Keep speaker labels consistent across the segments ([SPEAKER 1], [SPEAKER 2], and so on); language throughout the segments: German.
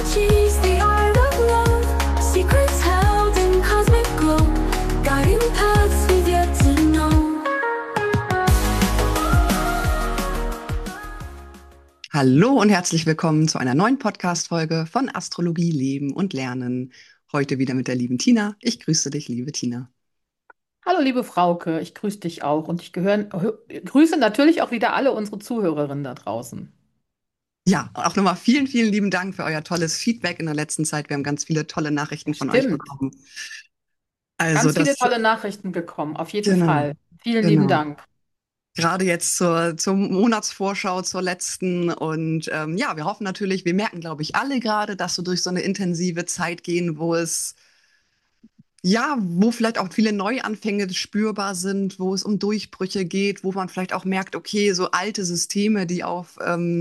[SPEAKER 1] Teach the art of love, secrets held in cosmic glow, guiding paths we've yet to know.
[SPEAKER 2] Hallo und herzlich willkommen zu einer neuen Podcast-Folge von Astrologie, Leben und Lernen. Heute wieder mit der lieben Tina. Ich grüße dich, liebe Tina.
[SPEAKER 3] Hallo liebe Frauke, ich grüße dich auch und grüße natürlich auch wieder alle unsere Zuhörerinnen da draußen.
[SPEAKER 2] Ja, auch nochmal vielen, vielen lieben Dank für euer tolles Feedback in der letzten Zeit. Wir haben ganz viele tolle Nachrichten von euch
[SPEAKER 3] Stimmt,
[SPEAKER 2] bekommen. Also
[SPEAKER 3] ganz viele
[SPEAKER 2] das,
[SPEAKER 3] tolle Nachrichten bekommen, auf jeden
[SPEAKER 2] genau,
[SPEAKER 3] Fall. Vielen lieben
[SPEAKER 2] genau.
[SPEAKER 3] Dank.
[SPEAKER 2] Gerade jetzt zur Monatsvorschau, zur letzten. Und ja, wir hoffen natürlich, wir merken, glaube ich, alle gerade, dass wir durch so eine intensive Zeit gehen, wo es ja, wo vielleicht auch viele Neuanfänge spürbar sind, wo es um Durchbrüche geht, wo man vielleicht auch merkt, okay, so alte Systeme, die auf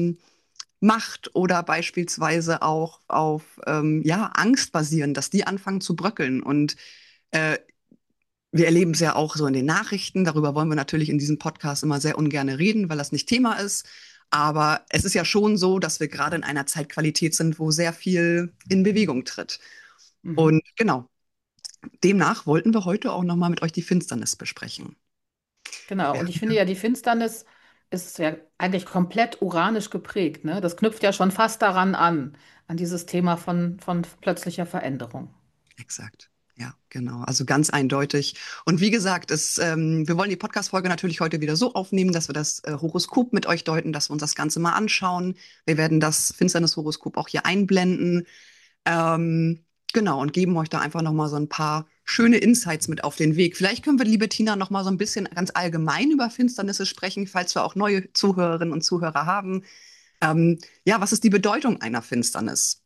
[SPEAKER 2] Macht oder beispielsweise auch auf ja, Angst basieren, dass die anfangen zu bröckeln. Und äh, wir erleben es ja auch so in den Nachrichten. Darüber wollen wir natürlich in diesem Podcast immer sehr ungern reden, weil das nicht Thema ist. Aber es ist ja schon so, dass wir gerade in einer Zeitqualität sind, wo sehr viel in Bewegung tritt.
[SPEAKER 3] Mhm.
[SPEAKER 2] Und genau, demnach wollten wir heute auch nochmal mit euch die Finsternis besprechen.
[SPEAKER 3] Genau,
[SPEAKER 2] Ja,
[SPEAKER 3] und ich finde ja, die Finsternis ist ja eigentlich komplett uranisch geprägt, ne? Das knüpft ja schon fast daran an, an dieses Thema von plötzlicher Veränderung.
[SPEAKER 2] exakt. Ja, genau. Also ganz eindeutig. Und wie gesagt, wir wollen die Podcast-Folge natürlich heute wieder so aufnehmen, dass wir das Horoskop mit euch deuten, dass wir uns das Ganze mal anschauen. Wir werden das Finsternis-Horoskop auch hier einblenden. Genau, und geben euch da einfach noch mal so ein paar schöne Insights mit auf den Weg. Vielleicht können wir, liebe Tina, noch mal so ein bisschen ganz allgemein über Finsternisse sprechen, falls wir auch neue Zuhörerinnen und Zuhörer haben. Ja, was ist die Bedeutung einer Finsternis?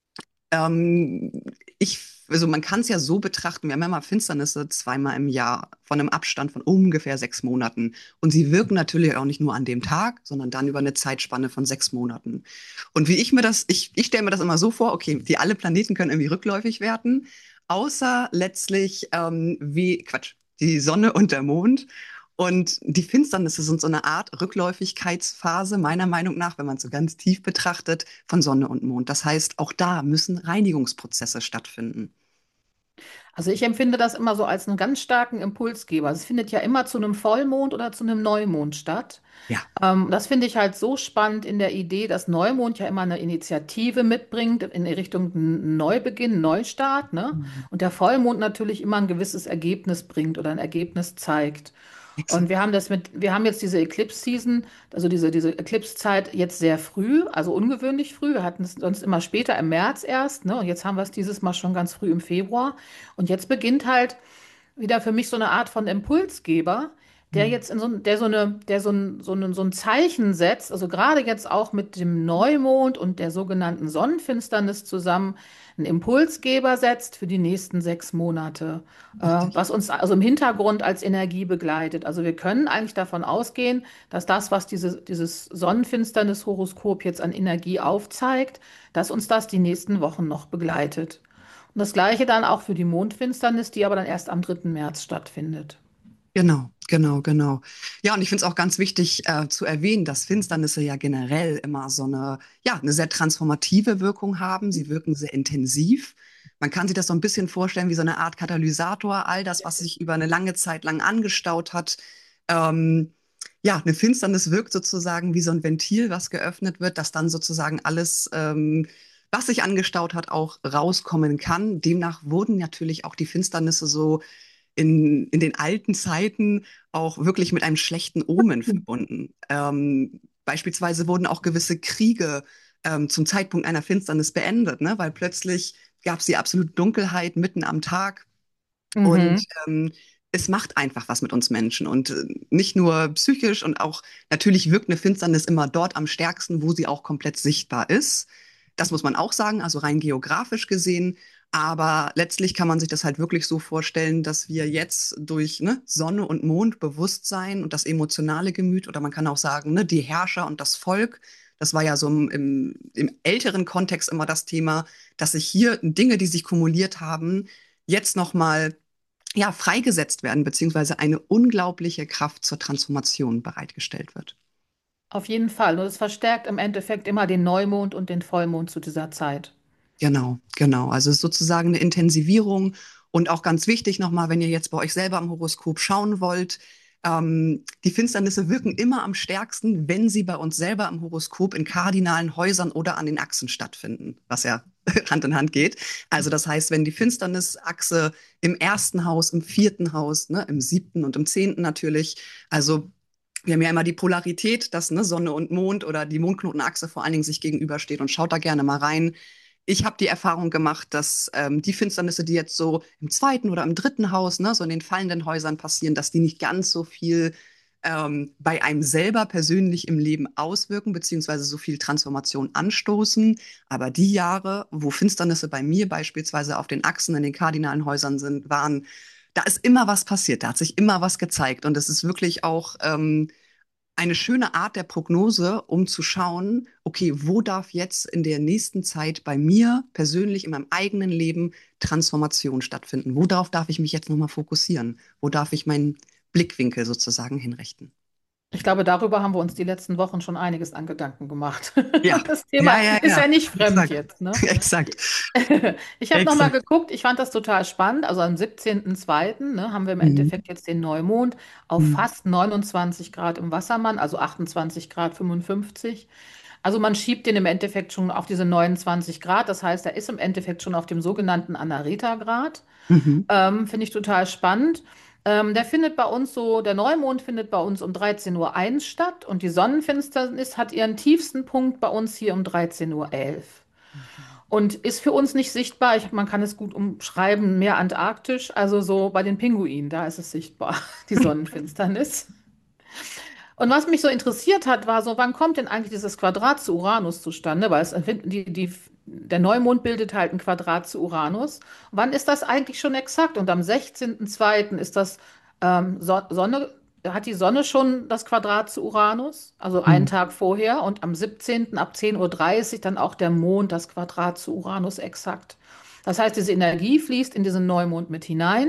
[SPEAKER 2] Ähm, also man kann es ja so betrachten, wir haben ja mal Finsternisse zweimal im Jahr von einem Abstand von ungefähr 6 Monaten. Und sie wirken natürlich auch nicht nur an dem Tag, sondern dann über eine Zeitspanne von 6 Monaten. Und wie ich stelle mir das immer so vor, okay, die alle Planeten können irgendwie rückläufig werden, außer letztlich, die Sonne und der Mond. Und die Finsternisse sind so eine Art Rückläufigkeitsphase, meiner Meinung nach, wenn man es so ganz tief betrachtet, von Sonne und Mond. Das heißt, auch da müssen Reinigungsprozesse stattfinden.
[SPEAKER 3] Also ich empfinde das immer so als einen ganz starken Impulsgeber. Es findet ja immer zu einem Vollmond oder zu einem Neumond statt.
[SPEAKER 2] Ja,
[SPEAKER 3] Das finde ich halt so spannend in der Idee, dass Neumond ja immer eine Initiative mitbringt in Richtung Neubeginn, Neustart, ne? Und der Vollmond natürlich immer ein gewisses Ergebnis bringt oder ein Ergebnis zeigt. Und
[SPEAKER 2] exakt.
[SPEAKER 3] wir haben jetzt diese Eclipse-Season, also diese Eclipse-Zeit jetzt sehr früh, also ungewöhnlich früh. Wir hatten es sonst immer später im März erst, ne? Und jetzt haben wir es dieses Mal schon ganz früh im Februar. Und jetzt beginnt halt wieder für mich so eine Art von Impulsgeber, der
[SPEAKER 2] Mhm.
[SPEAKER 3] jetzt in so, ein- der so eine, der so ein Zeichen setzt, also gerade jetzt auch mit dem Neumond und der sogenannten Sonnenfinsternis zusammen, einen Impulsgeber setzt für die nächsten 6 Monate,
[SPEAKER 2] Richtig.
[SPEAKER 3] was uns also im Hintergrund als Energie begleitet. Also wir können eigentlich davon ausgehen, dass das, was dieses Sonnenfinsternis-Horoskop jetzt an Energie aufzeigt, dass uns das die nächsten Wochen noch begleitet. Und das Gleiche dann auch für die Mondfinsternis, die aber dann erst am 3. März stattfindet.
[SPEAKER 2] Genau, genau, genau. Ja, und ich finde es auch ganz wichtig zu erwähnen, dass Finsternisse ja generell immer so eine sehr transformative Wirkung haben. Sie wirken sehr intensiv. Man kann sich das so ein bisschen vorstellen wie so eine Art Katalysator. All das, was sich über eine lange Zeit lang angestaut hat. Ähm, ja, eine Finsternis wirkt sozusagen wie so ein Ventil, was geöffnet wird, dass dann sozusagen alles, was sich angestaut hat, auch rauskommen kann. Demnach wurden natürlich auch die Finsternisse so in den alten Zeiten auch wirklich mit einem schlechten Omen verbunden. Beispielsweise wurden auch gewisse Kriege zum Zeitpunkt einer Finsternis beendet, ne? Weil plötzlich gab es die absolute Dunkelheit mitten am Tag und
[SPEAKER 3] Mhm.
[SPEAKER 2] es macht einfach was mit uns Menschen und nicht nur psychisch und auch natürlich wirkt eine Finsternis immer dort am stärksten, wo sie auch komplett sichtbar ist. Das muss man auch sagen, also rein geografisch gesehen. Aber letztlich kann man sich das halt wirklich so vorstellen, dass wir jetzt durch ne, Sonne und Mond, Bewusstsein und das emotionale Gemüt oder man kann auch sagen, ne, die Herrscher und das Volk, das war ja so im älteren Kontext immer das Thema, dass sich hier Dinge, die sich kumuliert haben, jetzt nochmal ja, freigesetzt werden, beziehungsweise eine unglaubliche Kraft zur Transformation bereitgestellt wird.
[SPEAKER 3] Auf jeden Fall. Und es verstärkt im Endeffekt immer den Neumond und den Vollmond zu dieser Zeit.
[SPEAKER 2] Genau, genau. Also es ist sozusagen eine Intensivierung und auch ganz wichtig nochmal, wenn ihr jetzt bei euch selber am Horoskop schauen wollt, die Finsternisse wirken immer am stärksten, wenn sie bei uns selber im Horoskop in kardinalen Häusern oder an den Achsen stattfinden, was ja Hand in Hand geht. Also das heißt, wenn die Finsternisachse im ersten Haus, im vierten Haus, ne, im siebten und im zehnten natürlich, also wir haben ja immer die Polarität, dass ne, Sonne und Mond oder die Mondknotenachse vor allen Dingen sich gegenübersteht und schaut da gerne mal rein. Ich habe die Erfahrung gemacht, dass die Finsternisse, die jetzt so im zweiten oder im dritten Haus, ne, so in den fallenden Häusern passieren, dass die nicht ganz so viel bei einem selber persönlich im Leben auswirken, beziehungsweise so viel Transformation anstoßen. Aber die Jahre, wo Finsternisse bei mir beispielsweise auf den Achsen in den kardinalen Häusern sind, waren, da ist immer was passiert, da hat sich immer was gezeigt. Und es ist wirklich auch eine schöne Art der Prognose, um zu schauen, okay, wo darf jetzt in der nächsten Zeit bei mir persönlich in meinem eigenen Leben Transformation stattfinden? Worauf darf ich mich jetzt nochmal fokussieren? Wo darf ich meinen Blickwinkel sozusagen hinrichten?
[SPEAKER 3] Ich glaube, darüber haben wir uns die letzten Wochen schon einiges an Gedanken gemacht.
[SPEAKER 2] Ja,
[SPEAKER 3] Das Thema
[SPEAKER 2] ja, ja,
[SPEAKER 3] ist
[SPEAKER 2] ja.
[SPEAKER 3] ja nicht fremd
[SPEAKER 2] Exakt.
[SPEAKER 3] jetzt, ne?
[SPEAKER 2] Exakt.
[SPEAKER 3] Ich habe nochmal
[SPEAKER 2] Exakt.
[SPEAKER 3] geguckt, ich fand das total spannend. Also am 17.02., ne, haben wir im
[SPEAKER 2] Mhm.
[SPEAKER 3] Endeffekt jetzt den Neumond auf
[SPEAKER 2] Mhm.
[SPEAKER 3] fast 29 Grad im Wassermann, also 28 Grad 55. Also man schiebt den im Endeffekt schon auf diese 29 Grad. Das heißt, er ist im Endeffekt schon auf dem sogenannten Anareta-Grad.
[SPEAKER 2] Mhm.
[SPEAKER 3] Finde ich total spannend. Der findet bei uns so, der Neumond findet bei uns um 13:01 Uhr statt und die Sonnenfinsternis hat ihren tiefsten Punkt bei uns hier um 13:11 Uhr.
[SPEAKER 2] Mhm.
[SPEAKER 3] Und ist für uns nicht sichtbar. Man kann es gut umschreiben, mehr antarktisch, also so bei den Pinguinen, da ist es sichtbar, die Sonnenfinsternis. Und was mich so interessiert hat, war so, wann kommt denn eigentlich dieses Quadrat zu Uranus zustande? Weil der Neumond bildet halt ein Quadrat zu Uranus. Wann ist das eigentlich schon exakt? Und am 16.02. ist das Sonne, hat die Sonne schon das Quadrat zu Uranus, also einen
[SPEAKER 2] Mhm.
[SPEAKER 3] Tag vorher. Und am 17. ab 10:30 Uhr dann auch der Mond das Quadrat zu Uranus exakt. Das heißt, diese Energie fließt in diesen Neumond mit hinein.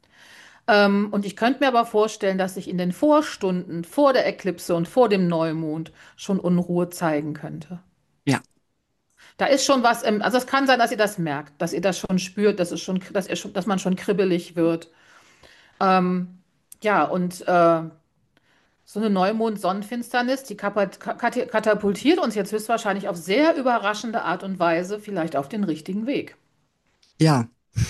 [SPEAKER 3] Und ich könnte mir aber vorstellen, dass sich in den Vorstunden vor der Eklipse und vor dem Neumond schon Unruhe zeigen könnte.
[SPEAKER 2] Ja,
[SPEAKER 3] Da ist schon was also es kann sein, dass ihr das merkt, dass ihr das schon spürt, dass man schon kribbelig wird. Ähm, ja, und so eine Neumond-Sonnenfinsternis, die katapultiert uns jetzt höchstwahrscheinlich auf sehr überraschende Art und Weise vielleicht auf den richtigen Weg.
[SPEAKER 2] ja.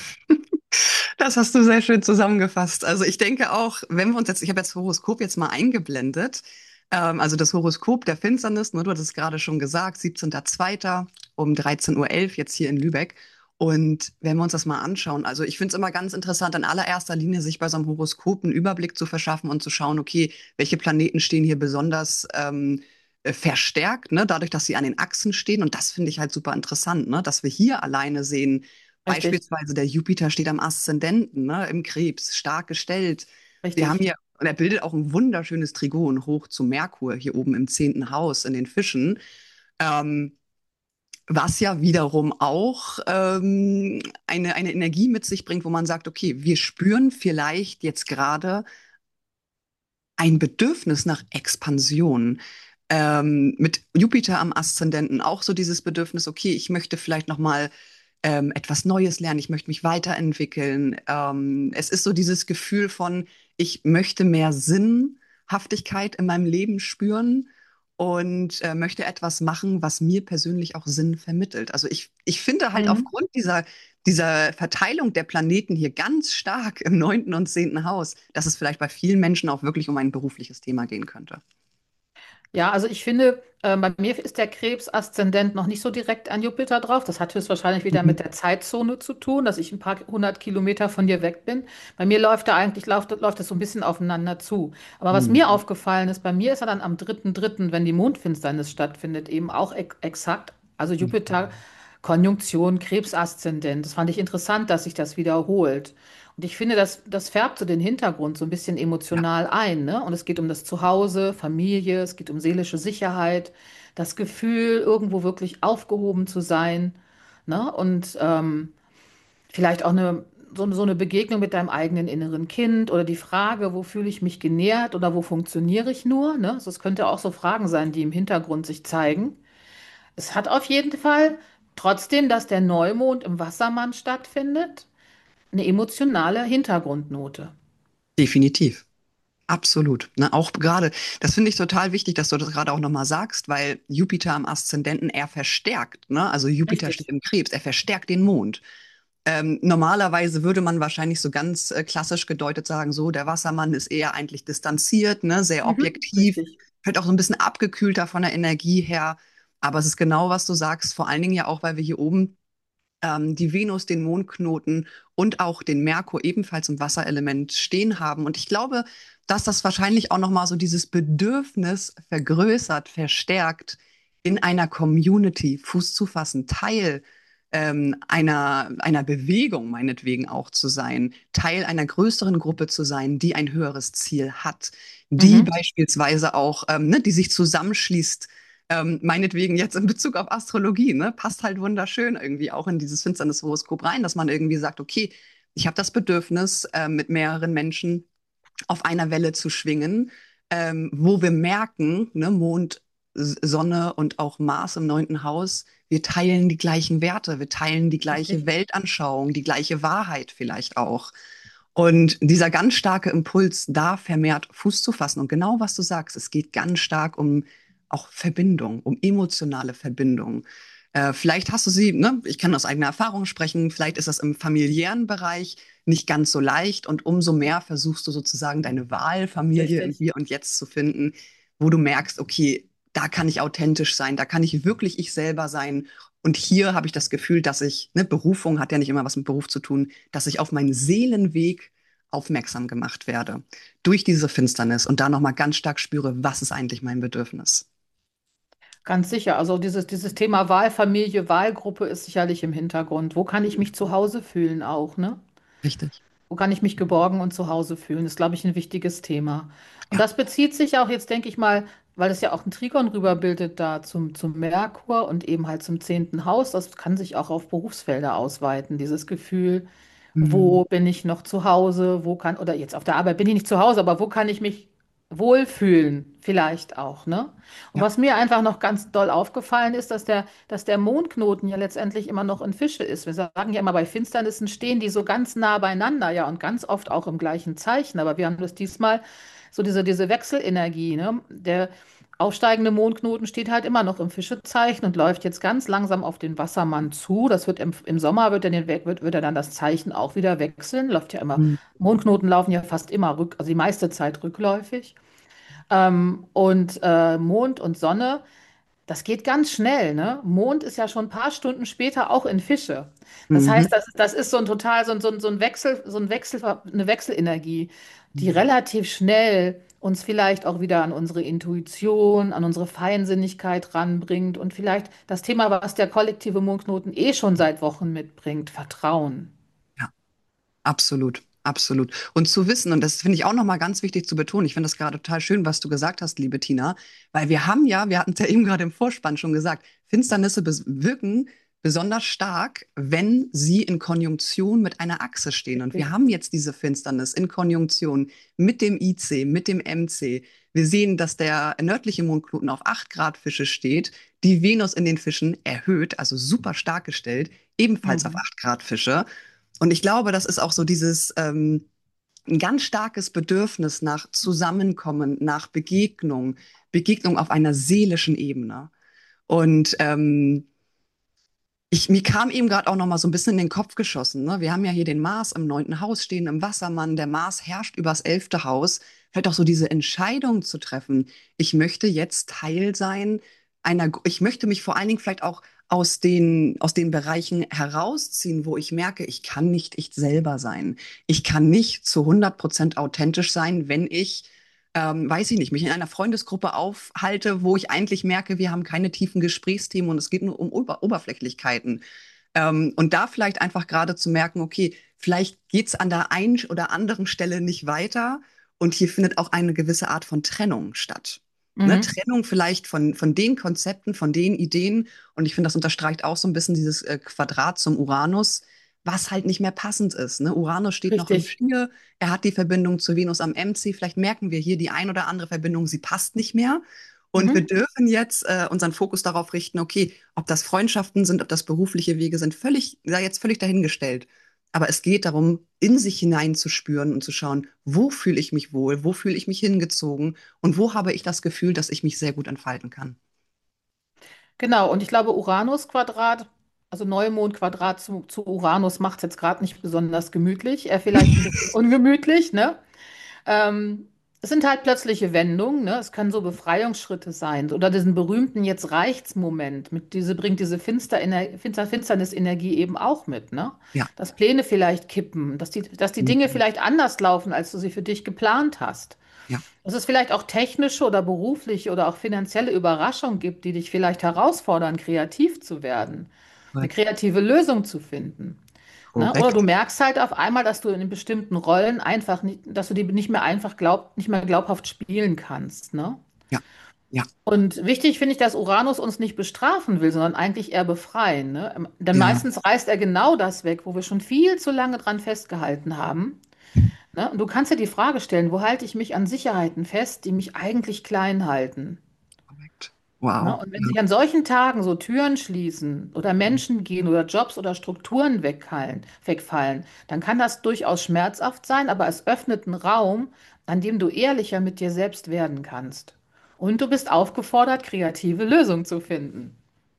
[SPEAKER 2] Das hast du sehr schön zusammengefasst. Also ich denke auch, wenn wir uns jetzt, ich habe jetzt das Horoskop jetzt mal eingeblendet, also das Horoskop der Finsternis, ne, du hattest es gerade schon gesagt, 17.02. um 13:11 Uhr jetzt hier in Lübeck. Und wenn wir uns das mal anschauen, also ich finde es immer ganz interessant, in allererster Linie sich bei so einem Horoskop einen Überblick zu verschaffen und zu schauen, okay, welche Planeten stehen hier besonders verstärkt, ne, dadurch, dass sie an den Achsen stehen. Und das finde ich halt super interessant, ne, dass wir hier alleine sehen,
[SPEAKER 3] Richtig,
[SPEAKER 2] beispielsweise der Jupiter steht am Aszendenten, ne, im Krebs, stark gestellt. Wir haben
[SPEAKER 3] richtig.
[SPEAKER 2] hier, und er bildet auch ein wunderschönes Trigon hoch zu Merkur hier oben im zehnten Haus in den Fischen. Ähm, Was ja wiederum auch eine Energie mit sich bringt, wo man sagt, okay, wir spüren vielleicht jetzt gerade ein Bedürfnis nach Expansion. Mit Jupiter am Aszendenten auch so dieses Bedürfnis, okay, ich möchte vielleicht noch mal etwas Neues lernen, ich möchte mich weiterentwickeln. Es ist so dieses Gefühl von, ich möchte mehr Sinnhaftigkeit in meinem Leben spüren und möchte etwas machen, was mir persönlich auch Sinn vermittelt. Also ich finde halt
[SPEAKER 3] Mhm.
[SPEAKER 2] aufgrund dieser Verteilung der Planeten hier ganz stark im neunten und zehnten Haus, dass es vielleicht bei vielen Menschen auch wirklich um ein berufliches Thema gehen könnte.
[SPEAKER 3] Ja, also ich finde, bei mir ist der Krebs-Aszendent noch nicht so direkt an Jupiter drauf. Das hat höchstwahrscheinlich wieder
[SPEAKER 2] Mhm.
[SPEAKER 3] mit der Zeitzone zu tun, dass ich ein paar hundert Kilometer von dir weg bin. Bei mir läuft das so ein bisschen aufeinander zu. Aber was mir
[SPEAKER 2] Mhm.
[SPEAKER 3] aufgefallen ist, bei mir ist er dann am 3.3., wenn die Mondfinsternis stattfindet, eben auch exakt. Also Jupiter,
[SPEAKER 2] Mhm.
[SPEAKER 3] Konjunktion, Krebs-Aszendent. Das fand ich interessant, dass sich das wiederholt. Und ich finde, das färbt so den Hintergrund so ein bisschen
[SPEAKER 2] Ja.
[SPEAKER 3] emotional ein, ne? Und es geht um das Zuhause, Familie, es geht um seelische Sicherheit, das Gefühl, irgendwo wirklich aufgehoben zu sein, ne? Und vielleicht auch so eine Begegnung mit deinem eigenen inneren Kind oder die Frage, wo fühle ich mich genährt oder wo funktioniere ich nur, ne? Also es könnte auch so Fragen sein, die im Hintergrund sich zeigen. Es hat auf jeden Fall Trotzdem, dass der Neumond im Wassermann stattfindet, eine emotionale Hintergrundnote.
[SPEAKER 2] Definitiv. Absolut. Ne, auch gerade, das finde ich total wichtig, dass du das gerade auch nochmal sagst, weil Jupiter im Aszendenten, er verstärkt, ne? Also Jupiter steht
[SPEAKER 3] Richtig.
[SPEAKER 2] im Krebs, er verstärkt den Mond. Normalerweise würde man wahrscheinlich so ganz klassisch gedeutet sagen, so, der Wassermann ist eher eigentlich distanziert, ne, sehr
[SPEAKER 3] Mhm.
[SPEAKER 2] objektiv,
[SPEAKER 3] Richtig.
[SPEAKER 2] vielleicht auch so ein bisschen abgekühlter von der Energie her. Aber es ist genau, was du sagst, vor allen Dingen ja auch, weil wir hier oben die Venus, den Mondknoten und auch den Merkur ebenfalls im Wasserelement stehen haben. Und ich glaube, dass das wahrscheinlich auch nochmal so dieses Bedürfnis vergrößert, verstärkt, in einer Community Fuß zu fassen, Teil einer Bewegung meinetwegen auch zu sein, Teil einer größeren Gruppe zu sein, die ein höheres Ziel hat, die
[SPEAKER 3] Mhm.
[SPEAKER 2] beispielsweise auch, ne, die sich zusammenschließt, meinetwegen jetzt in Bezug auf Astrologie, ne, passt halt wunderschön irgendwie auch in dieses Finsternis-Horoskop rein, dass man irgendwie sagt, okay, ich habe das Bedürfnis, mit mehreren Menschen auf einer Welle zu schwingen, wo wir merken, ne, Mond, Sonne und auch Mars im neunten Haus, wir teilen die gleichen Werte, wir teilen die gleiche
[SPEAKER 3] Richtig.
[SPEAKER 2] Weltanschauung, die gleiche Wahrheit vielleicht auch. Und dieser ganz starke Impuls, da vermehrt Fuß zu fassen. Und genau was du sagst, es geht ganz stark um auch Verbindung, um emotionale Verbindung. Vielleicht hast du sie, ne, ich kann aus eigener Erfahrung sprechen, vielleicht ist das im familiären Bereich nicht ganz so leicht und umso mehr versuchst du sozusagen deine Wahlfamilie im
[SPEAKER 3] Richtig.
[SPEAKER 2] Hier und Jetzt zu finden, wo du merkst, okay, da kann ich authentisch sein, da kann ich wirklich ich selber sein. Und hier habe ich das Gefühl, dass ich, ne, Berufung hat ja nicht immer was mit Beruf zu tun, dass ich auf meinen Seelenweg aufmerksam gemacht werde durch diese Finsternis und da nochmal ganz stark spüre, was ist eigentlich mein Bedürfnis.
[SPEAKER 3] Ganz sicher. Also dieses Thema Wahlfamilie, Wahlgruppe ist sicherlich im Hintergrund. Wo kann ich mich zu Hause fühlen auch, ne?
[SPEAKER 2] Richtig.
[SPEAKER 3] Wo kann ich mich geborgen und zu Hause fühlen? Ist, glaube ich, ein wichtiges Thema. Und
[SPEAKER 2] Ja.
[SPEAKER 3] das bezieht sich auch jetzt, denke ich mal, weil es ja auch ein Trigon rüberbildet da zum Merkur und eben halt zum zehnten Haus. Das kann sich auch auf Berufsfelder ausweiten, dieses Gefühl,
[SPEAKER 2] Mhm.
[SPEAKER 3] wo bin ich noch zu Hause, wo kann, oder jetzt auf der Arbeit bin ich nicht zu Hause, aber wo kann ich mich wohlfühlen? Vielleicht auch, ne? Und
[SPEAKER 2] Ja.
[SPEAKER 3] was mir einfach noch ganz doll aufgefallen ist, dass der Mondknoten ja letztendlich immer noch in Fische ist. Wir sagen ja immer, bei Finsternissen stehen die so ganz nah beieinander, ja, und ganz oft auch im gleichen Zeichen. Aber wir haben das diesmal so diese Wechselenergie, ne? Der aufsteigende Mondknoten steht halt immer noch im Fischezeichen und läuft jetzt ganz langsam auf den Wassermann zu. Das wird im Sommer wird er dann das Zeichen auch wieder wechseln. Läuft ja immer,
[SPEAKER 2] Mhm.
[SPEAKER 3] Mondknoten laufen ja fast immer also die meiste Zeit rückläufig. Und Mond und Sonne, das geht ganz schnell, ne? Mond ist ja schon ein paar Stunden später auch in Fische. Das
[SPEAKER 2] Mhm.
[SPEAKER 3] heißt, das ist so ein total, eine Wechselenergie, die
[SPEAKER 2] Mhm.
[SPEAKER 3] relativ schnell uns vielleicht auch wieder an unsere Intuition, an unsere Feinsinnigkeit ranbringt und vielleicht das Thema, was der kollektive Mondknoten eh schon seit Wochen mitbringt, Vertrauen.
[SPEAKER 2] Ja. Absolut, absolut. Und zu wissen, und das finde ich auch nochmal ganz wichtig zu betonen, ich finde das gerade total schön, was du gesagt hast, liebe Tina, weil wir haben ja, wir hatten es ja eben gerade im Vorspann schon gesagt, Finsternisse wirken besonders stark, wenn sie in Konjunktion mit einer Achse stehen. Und wir
[SPEAKER 3] Richtig.
[SPEAKER 2] haben jetzt diese Finsternis in Konjunktion mit dem IC, mit dem MC. Wir sehen, dass der nördliche Mondknoten auf 8 Grad Fische steht, die Venus in den Fischen erhöht, also super stark gestellt, ebenfalls auf
[SPEAKER 3] Mhm.
[SPEAKER 2] 8 Grad Fische. Und ich glaube, das ist auch so dieses ein ganz starkes Bedürfnis nach Zusammenkommen, nach Begegnung, Begegnung auf einer seelischen Ebene. Und mir kam eben gerade auch noch mal so ein bisschen in den Kopf geschossen. Ne? Wir haben ja hier den Mars im neunten Haus stehen, im Wassermann. Der Mars herrscht übers 11. Haus. Vielleicht auch so diese Entscheidung zu treffen. Ich möchte jetzt Teil sein ich möchte mich vor allen Dingen vielleicht auch aus den Bereichen herausziehen, wo ich merke, ich kann nicht ich selber sein. Ich kann nicht zu 100% authentisch sein, wenn ich weiß ich nicht, mich in einer Freundesgruppe aufhalte, wo ich eigentlich merke, wir haben keine tiefen Gesprächsthemen und es geht nur um Oberflächlichkeiten. Und da vielleicht einfach gerade zu merken, okay, vielleicht geht es an der einen oder anderen Stelle nicht weiter und hier findet auch eine gewisse Art von Trennung statt. Ne?
[SPEAKER 3] Mhm.
[SPEAKER 2] Trennung vielleicht von den Konzepten, von den Ideen. Und ich finde, das unterstreicht auch so ein bisschen dieses Quadrat zum Uranus, was halt nicht mehr passend ist. Ne? Uranus steht noch im
[SPEAKER 3] Richtig.
[SPEAKER 2] Stier, er hat die Verbindung zu Venus am MC. Vielleicht merken wir hier die ein oder andere Verbindung, sie passt nicht mehr. Und wir
[SPEAKER 3] Mhm.
[SPEAKER 2] dürfen jetzt unseren Fokus darauf richten, okay, ob das Freundschaften sind, ob das berufliche Wege sind, sei jetzt völlig dahingestellt. Aber es geht darum, in sich hineinzuspüren und zu schauen, wo fühle ich mich wohl, wo fühle ich mich hingezogen und wo habe ich das Gefühl, dass ich mich sehr gut entfalten kann.
[SPEAKER 3] Genau, und ich glaube, Uranus-Quadrat, also Neumond-Quadrat zu Uranus macht es jetzt gerade nicht besonders gemütlich, eher vielleicht ein bisschen ungemütlich, ne? Ähm, Es sind halt plötzliche Wendungen, ne? Es können so Befreiungsschritte sein oder diesen berühmten Jetzt reicht's Moment bringt diese Finsternisenergie eben auch mit, ne?
[SPEAKER 2] Ja,
[SPEAKER 3] Dass Pläne vielleicht kippen, dass die Dinge
[SPEAKER 2] mhm.
[SPEAKER 3] vielleicht anders laufen, als du sie für dich geplant hast.
[SPEAKER 2] Ja,
[SPEAKER 3] Dass es vielleicht auch technische oder berufliche oder auch finanzielle Überraschungen gibt, die dich vielleicht herausfordern, kreativ zu werden, eine
[SPEAKER 2] korrekt.
[SPEAKER 3] kreative Lösung zu finden. Ne? Oder du
[SPEAKER 2] Korrekt.
[SPEAKER 3] merkst halt auf einmal, dass du in bestimmten Rollen einfach nicht, dass du die nicht mehr glaubhaft spielen kannst. Ne?
[SPEAKER 2] Ja, ja,
[SPEAKER 3] Und wichtig finde ich, dass Uranus uns nicht bestrafen will, sondern eigentlich eher befreien. Ne? Denn
[SPEAKER 2] ja,
[SPEAKER 3] meistens reißt er genau das weg, wo wir schon viel zu lange dran festgehalten haben. Ne? Und du kannst dir die Frage stellen, wo halte ich mich an Sicherheiten fest, die mich eigentlich klein halten?
[SPEAKER 2] korrekt.
[SPEAKER 3] Ne?
[SPEAKER 2] Wow.
[SPEAKER 3] Und wenn
[SPEAKER 2] Ja,
[SPEAKER 3] sich an solchen Tagen so Türen schließen oder Menschen gehen oder Jobs oder Strukturen wegfallen, dann kann das durchaus schmerzhaft sein, aber es öffnet einen Raum, an dem du ehrlicher mit dir selbst werden kannst. Und du bist aufgefordert, kreative Lösungen zu finden.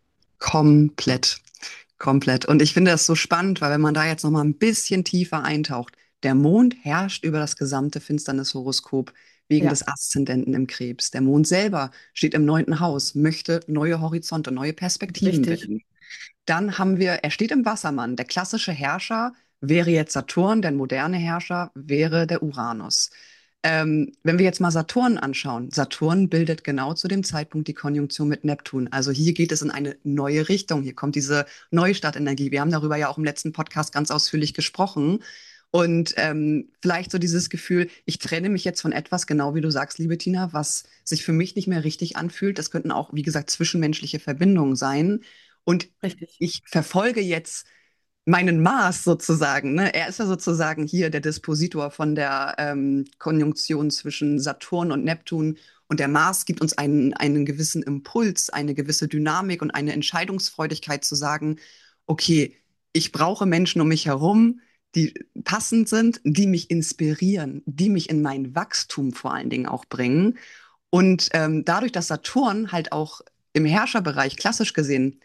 [SPEAKER 2] komplett. Komplett. Und ich finde das so spannend, weil wenn man da jetzt noch mal ein bisschen tiefer eintaucht, der Mond herrscht über das gesamte Finsternis-Horoskop wegen
[SPEAKER 3] Ja,
[SPEAKER 2] des Aszendenten im Krebs. Der Mond selber steht im 9. Haus, möchte neue Horizonte, neue Perspektiven
[SPEAKER 3] richtig.
[SPEAKER 2] bilden. Dann haben wir, er steht im Wassermann. Der klassische Herrscher wäre jetzt Saturn, der moderne Herrscher wäre der Uranus. Wenn wir jetzt mal Saturn anschauen, Saturn bildet genau zu dem Zeitpunkt die Konjunktion mit Neptun. Also hier geht es in eine neue Richtung. Hier kommt diese Neustartenergie. Wir haben darüber ja auch im letzten Podcast ganz ausführlich gesprochen. Und vielleicht so dieses Gefühl, ich trenne mich jetzt von etwas, genau wie du sagst, liebe Tina, was sich für mich nicht mehr richtig anfühlt. Das könnten auch, wie gesagt, zwischenmenschliche Verbindungen sein. Und
[SPEAKER 3] Richtig.
[SPEAKER 2] ich verfolge jetzt meinen Mars sozusagen. Ne? Er ist ja sozusagen hier der Dispositor von der Konjunktion zwischen Saturn und Neptun. Und der Mars gibt uns einen gewissen Impuls, eine gewisse Dynamik und eine Entscheidungsfreudigkeit zu sagen, okay, ich brauche Menschen um mich herum, die passend sind, die mich inspirieren, die mich in mein Wachstum vor allen Dingen auch bringen. Und dadurch, dass Saturn halt auch im Herrscherbereich klassisch gesehen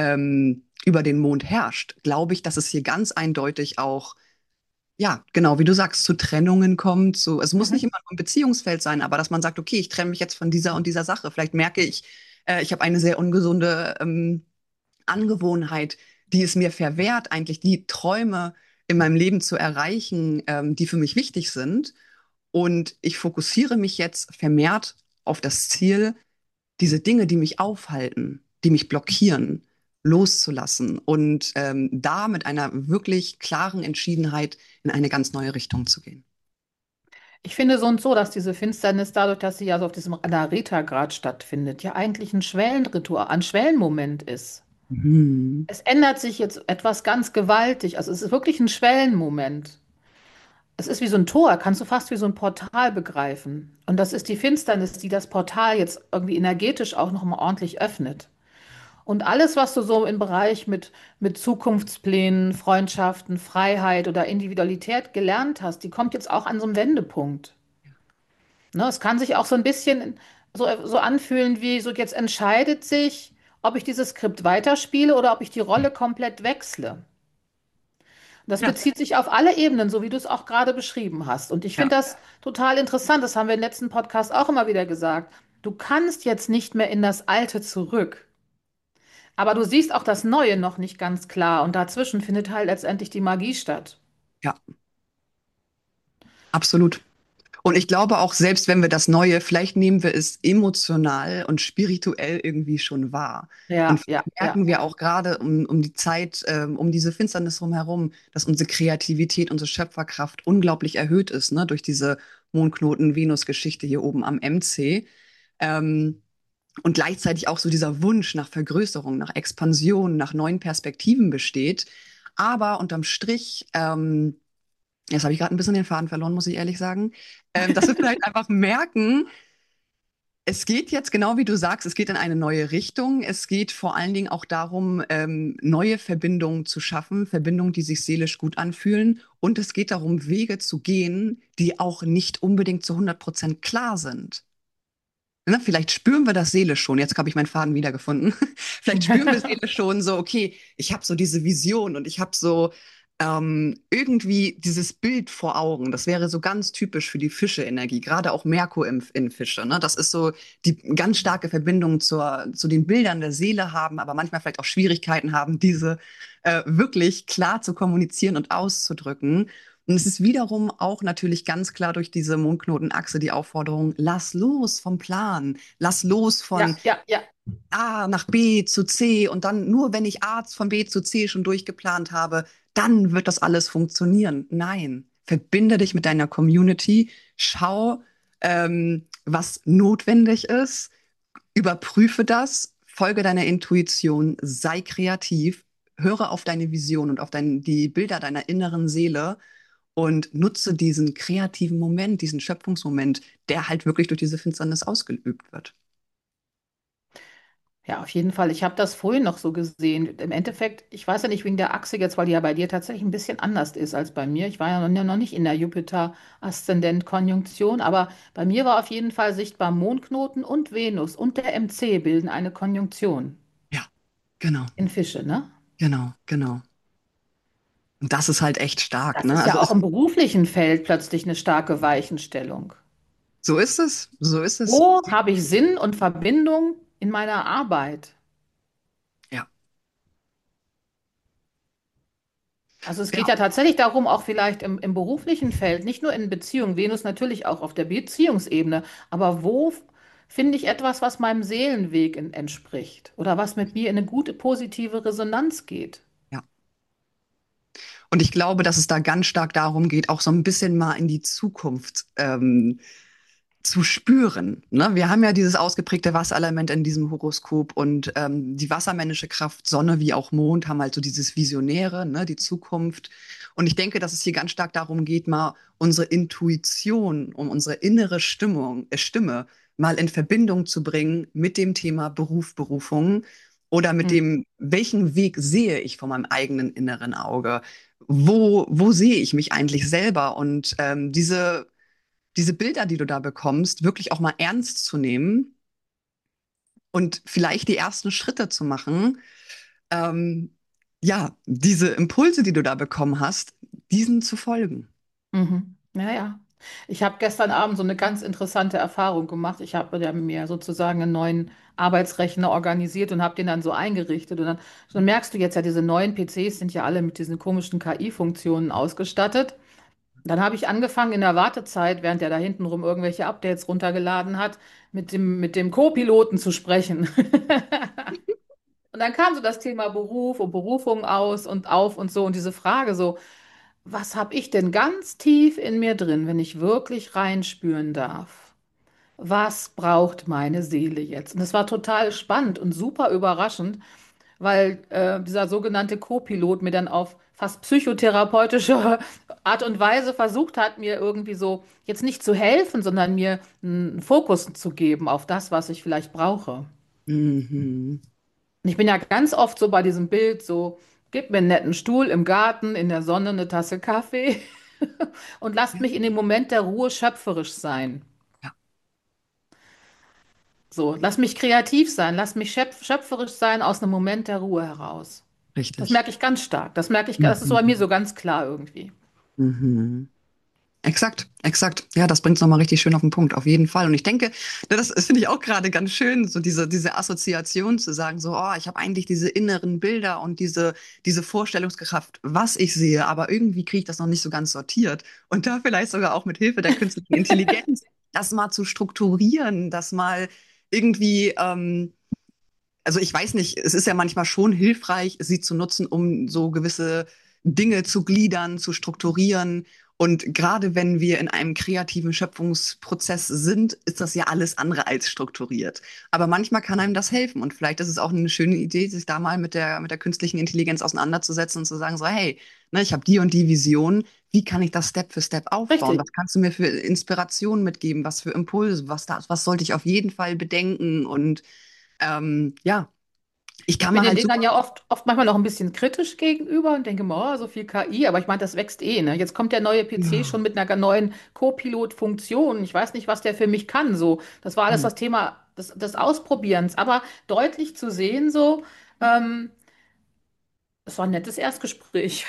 [SPEAKER 2] über den Mond herrscht, glaube ich, dass es hier ganz eindeutig auch, ja, genau, wie du sagst, zu Trennungen kommt. Es muss nicht
[SPEAKER 3] Mhm.
[SPEAKER 2] immer nur ein Beziehungsfeld sein, aber dass man sagt, okay, ich trenne mich jetzt von dieser und dieser Sache. Vielleicht merke ich, ich habe eine sehr ungesunde Angewohnheit, die es mir verwehrt, eigentlich die Träume in meinem Leben zu erreichen, die für mich wichtig sind. Und ich fokussiere mich jetzt vermehrt auf das Ziel, diese Dinge, die mich aufhalten, die mich blockieren, loszulassen und da mit einer wirklich klaren Entschiedenheit in eine ganz neue Richtung zu gehen.
[SPEAKER 3] Ich finde so und so, dass diese Finsternis dadurch, dass sie ja so auf diesem Anareta-Grad stattfindet, ja eigentlich ein Schwellenritual, ein Schwellenmoment ist.
[SPEAKER 2] Mhm.
[SPEAKER 3] Es ändert sich jetzt etwas ganz gewaltig. Also es ist wirklich ein Schwellenmoment. Es ist wie so ein Tor, kannst du fast wie so ein Portal begreifen. Und das ist die Finsternis, die das Portal jetzt irgendwie energetisch auch nochmal ordentlich öffnet. Und alles, was du so im Bereich mit Zukunftsplänen, Freundschaften, Freiheit oder Individualität gelernt hast, die kommt jetzt auch an so einem Wendepunkt. Ne, es kann sich auch so ein bisschen so anfühlen wie so jetzt entscheidet sich, ob ich dieses Skript weiterspiele oder ob ich die Rolle komplett wechsle. Das
[SPEAKER 2] Ja,
[SPEAKER 3] bezieht sich auf alle Ebenen, so wie du es auch gerade beschrieben hast. Und ich
[SPEAKER 2] ja,
[SPEAKER 3] finde das total interessant. Das haben wir im letzten Podcast auch immer wieder gesagt. Du kannst jetzt nicht mehr in das Alte zurück. Aber du siehst auch das Neue noch nicht ganz klar. Und dazwischen findet halt letztendlich die Magie statt.
[SPEAKER 2] ja, absolut. Und ich glaube auch, selbst wenn wir das Neue, vielleicht nehmen wir es emotional und spirituell irgendwie schon wahr. Und
[SPEAKER 3] Ja, ja,
[SPEAKER 2] vielleicht
[SPEAKER 3] ja.
[SPEAKER 2] merken wir auch gerade um die Zeit, um diese Finsternis rumherum, dass unsere Kreativität, unsere Schöpferkraft unglaublich erhöht ist, ne, durch diese Mondknoten-Venus-Geschichte hier oben am MC. Ähm, und gleichzeitig auch so dieser Wunsch nach Vergrößerung, nach Expansion, nach neuen Perspektiven besteht. Aber unterm Strich, jetzt habe ich gerade ein bisschen den Faden verloren, muss ich ehrlich sagen, dass wir vielleicht einfach merken, Es geht jetzt genau wie du sagst, es geht in eine neue Richtung. Es geht vor allen Dingen auch darum, neue Verbindungen zu schaffen, Verbindungen, die sich seelisch gut anfühlen. Und es geht darum, Wege zu gehen, die auch nicht unbedingt zu 100% klar sind. Ne? Vielleicht spüren wir das seelisch schon. Jetzt habe ich meinen Faden wiedergefunden. Vielleicht spüren wir seelisch schon so, okay, ich habe so diese Vision und ich habe so irgendwie dieses Bild vor Augen. Das wäre so ganz typisch für die Fische-Energie, gerade auch Merkur in Fische. Ne? Das ist so die ganz starke Verbindung zu den Bildern der Seele haben, aber manchmal vielleicht auch Schwierigkeiten haben, diese wirklich klar zu kommunizieren und auszudrücken. Und es ist wiederum auch natürlich ganz klar durch diese Mondknotenachse die Aufforderung, lass los vom Plan, lass los
[SPEAKER 3] Ja,
[SPEAKER 2] von
[SPEAKER 3] ja, ja.
[SPEAKER 2] A nach B zu C und dann nur wenn ich A von B zu C schon durchgeplant habe, dann wird das alles funktionieren. Nein, verbinde dich mit deiner Community, schau, was notwendig ist, überprüfe das, folge deiner Intuition, sei kreativ, höre auf deine Vision und auf die Bilder deiner inneren Seele und nutze diesen kreativen Moment, diesen Schöpfungsmoment, der halt wirklich durch diese Finsternis ausgeübt wird.
[SPEAKER 3] Ja, auf jeden Fall. Ich habe das vorhin noch so gesehen. Im Endeffekt, ich weiß ja nicht wegen der Achse jetzt, weil die ja bei dir tatsächlich ein bisschen anders ist als bei mir. Ich war ja noch nicht in der Jupiter-Aszendent-Konjunktion, aber bei mir war auf jeden Fall sichtbar Mondknoten und Venus und der MC bilden eine Konjunktion
[SPEAKER 2] Ja, genau,
[SPEAKER 3] in Fische, ne?
[SPEAKER 2] genau, genau. Und das ist halt echt stark,
[SPEAKER 3] Das
[SPEAKER 2] ne?
[SPEAKER 3] ist
[SPEAKER 2] Also
[SPEAKER 3] ja auch
[SPEAKER 2] es,
[SPEAKER 3] im beruflichen Feld plötzlich eine starke Weichenstellung.
[SPEAKER 2] so ist es, so ist es.
[SPEAKER 3] Wo habe ich Sinn und Verbindung in meiner Arbeit?
[SPEAKER 2] Ja,
[SPEAKER 3] Also es geht
[SPEAKER 2] ja.
[SPEAKER 3] ja tatsächlich darum, auch vielleicht im beruflichen Feld, nicht nur in Beziehung, Venus natürlich auch auf der Beziehungsebene, aber wo finde ich etwas, was meinem Seelenweg entspricht oder was mit mir in eine gute, positive Resonanz geht?
[SPEAKER 2] Ja. Und ich glaube, dass es da ganz stark darum geht, auch so ein bisschen mal in die Zukunft zu spüren. Ne? Wir haben ja dieses ausgeprägte Wasserelement in diesem Horoskop und die wassermännische Kraft, Sonne wie auch Mond, haben halt so dieses Visionäre, ne? Die Zukunft. Und ich denke, dass es hier ganz stark darum geht, mal unsere Intuition, um unsere innere Stimme mal in Verbindung zu bringen mit dem Thema Beruf, Berufung oder mit
[SPEAKER 3] Hm.
[SPEAKER 2] dem, welchen Weg sehe ich vor meinem eigenen inneren Auge? Wo sehe ich mich eigentlich selber? Und diese Bilder, die du da bekommst, wirklich auch mal ernst zu nehmen und vielleicht die ersten Schritte zu machen, ähm, ja, diese Impulse, die du da bekommen hast, diesen zu folgen.
[SPEAKER 3] Mhm. Ja, ja. Ich habe gestern Abend so eine ganz interessante Erfahrung gemacht. Ich habe ja mir sozusagen einen neuen Arbeitsrechner organisiert und habe den dann so eingerichtet. Und dann merkst du jetzt ja, diese neuen PCs sind ja alle mit diesen komischen KI-Funktionen ausgestattet. Dann habe ich angefangen in der Wartezeit, während er da hintenrum irgendwelche Updates runtergeladen hat, mit dem Co-Piloten zu sprechen. Und dann kam so das Thema Beruf und Berufung aus und auf und so und diese Frage so, was habe ich denn ganz tief in mir drin, wenn ich wirklich reinspüren darf? Was braucht meine Seele jetzt? Und es war total spannend und super überraschend, weil dieser sogenannte Co-Pilot mir dann auf fast psychotherapeutische Art und Weise versucht hat, mir irgendwie so jetzt nicht zu helfen, sondern mir einen Fokus zu geben auf das, was ich vielleicht brauche.
[SPEAKER 2] Mhm.
[SPEAKER 3] Und ich bin ja ganz oft so bei diesem Bild so, gebt mir einen netten Stuhl im Garten, in der Sonne, eine Tasse Kaffee und lasst
[SPEAKER 2] Ja,
[SPEAKER 3] mich in dem Moment der Ruhe schöpferisch sein.
[SPEAKER 2] ja,
[SPEAKER 3] So, lass mich kreativ sein, lass mich schöpferisch sein aus einem Moment der Ruhe heraus. Das
[SPEAKER 2] richtig.
[SPEAKER 3] merke ich ganz stark. Das merke ich, das ist so bei mir
[SPEAKER 2] Mhm.
[SPEAKER 3] so ganz klar irgendwie.
[SPEAKER 2] Mhm. Exakt, exakt. Ja, das bringt es nochmal richtig schön auf den Punkt, auf jeden Fall. Und ich denke, ne, das finde ich auch gerade ganz schön, so diese Assoziation zu sagen, so, oh, ich habe eigentlich diese inneren Bilder und diese Vorstellungskraft, was ich sehe, aber irgendwie kriege ich das noch nicht so ganz sortiert. Und da vielleicht sogar auch mit Hilfe der künstlichen Intelligenz, das mal zu strukturieren, das mal irgendwie, also ich weiß nicht, es ist ja manchmal schon hilfreich, sie zu nutzen, um so gewisse Dinge zu gliedern, zu strukturieren Und gerade wenn wir in einem kreativen Schöpfungsprozess sind, ist das ja alles andere als strukturiert. Aber manchmal kann einem das helfen. Und vielleicht ist es auch eine schöne Idee, sich da mal mit der künstlichen Intelligenz auseinanderzusetzen und zu sagen, so, hey, ne, ich habe die und die Vision. Wie kann ich das Step für Step aufbauen?
[SPEAKER 3] Richtig.
[SPEAKER 2] Was kannst du mir für Inspirationen mitgeben? Was für Impulse? Was sollte ich auf jeden Fall bedenken? Und ja, ich
[SPEAKER 3] Ich
[SPEAKER 2] kann
[SPEAKER 3] bin
[SPEAKER 2] mir
[SPEAKER 3] den
[SPEAKER 2] halt
[SPEAKER 3] Dingern
[SPEAKER 2] super.
[SPEAKER 3] ja oft manchmal noch ein bisschen kritisch gegenüber und denke mir, oh, so viel KI, aber ich meine, das wächst eh, ne? Jetzt kommt der neue PC
[SPEAKER 2] Ja.
[SPEAKER 3] schon mit einer neuen Co-Pilot-Funktion. Ich weiß nicht, was der für mich kann, so. Das war alles
[SPEAKER 2] Hm.
[SPEAKER 3] das Thema des Ausprobierens, aber deutlich zu sehen, so, ähm, es war ein nettes Erstgespräch.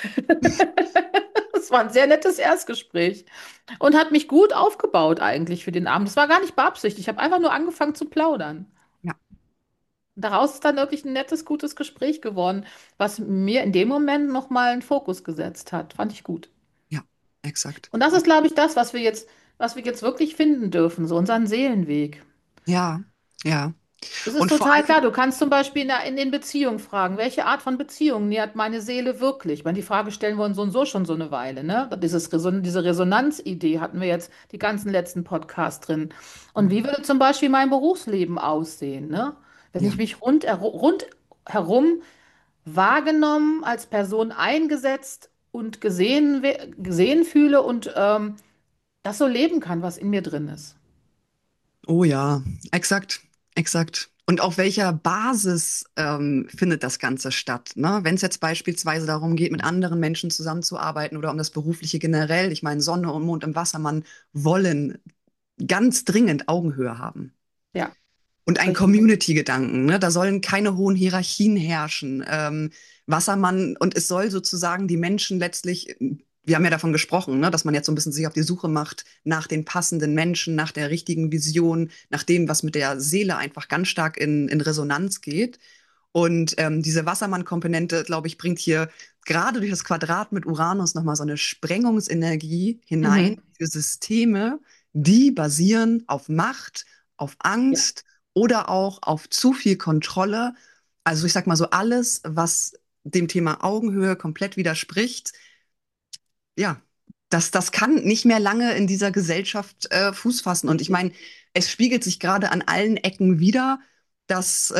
[SPEAKER 3] Es war ein sehr nettes Erstgespräch und hat mich gut aufgebaut eigentlich für den Abend. Das war gar nicht beabsichtigt. Ich habe einfach nur angefangen zu plaudern.
[SPEAKER 2] Ja,
[SPEAKER 3] Und daraus ist dann wirklich ein nettes, gutes Gespräch geworden, was mir in dem Moment nochmal einen Fokus gesetzt hat. Fand ich gut.
[SPEAKER 2] ja, exakt.
[SPEAKER 3] Und das ist, glaube ich, das, was wir jetzt wirklich finden dürfen, so unseren Seelenweg.
[SPEAKER 2] Ja, ja.
[SPEAKER 3] Es ist
[SPEAKER 2] Und vor
[SPEAKER 3] total klar,
[SPEAKER 2] allem,
[SPEAKER 3] du kannst zum Beispiel in den Beziehungen fragen, welche Art von Beziehung nährt meine Seele wirklich? Ich meine, die Frage stellen wir uns so und so schon so eine Weile, ne? Diese Resonanzidee hatten wir jetzt die ganzen letzten Podcasts drin. Und wie würde zum Beispiel mein Berufsleben aussehen, ne? Wenn ich
[SPEAKER 2] ja,
[SPEAKER 3] mich rundherum wahrgenommen, als Person eingesetzt und gesehen fühle und das so leben kann, was in mir drin ist.
[SPEAKER 2] oh ja, exakt, exakt. Und auf welcher Basis findet das Ganze statt? Ne? Wenn es jetzt beispielsweise darum geht, mit anderen Menschen zusammenzuarbeiten oder um das Berufliche generell, ich meine, Sonne und Mond im Wassermann wollen ganz dringend Augenhöhe haben.
[SPEAKER 3] Ja,
[SPEAKER 2] Und ein
[SPEAKER 3] richtig.
[SPEAKER 2] Community-Gedanken, ne? Da sollen keine hohen Hierarchien herrschen. Wassermann, und es soll sozusagen die Menschen letztlich, wir haben ja davon gesprochen, ne, dass man jetzt so ein bisschen sich auf die Suche macht nach den passenden Menschen, nach der richtigen Vision, nach dem, was mit der Seele einfach ganz stark in Resonanz geht. Und diese Wassermann-Komponente, glaube ich, bringt hier gerade durch das Quadrat mit Uranus nochmal so eine Sprengungsenergie hinein
[SPEAKER 3] Mhm.
[SPEAKER 2] für Systeme, die basieren auf Macht, auf
[SPEAKER 3] Ja.
[SPEAKER 2] Angst oder auch auf zu viel Kontrolle. Also ich sag mal so alles, was dem Thema Augenhöhe komplett widerspricht, ja, das kann nicht mehr lange in dieser Gesellschaft Fuß fassen. Und ich
[SPEAKER 3] Richtig.
[SPEAKER 2] meine, es spiegelt sich gerade an allen Ecken wider, dass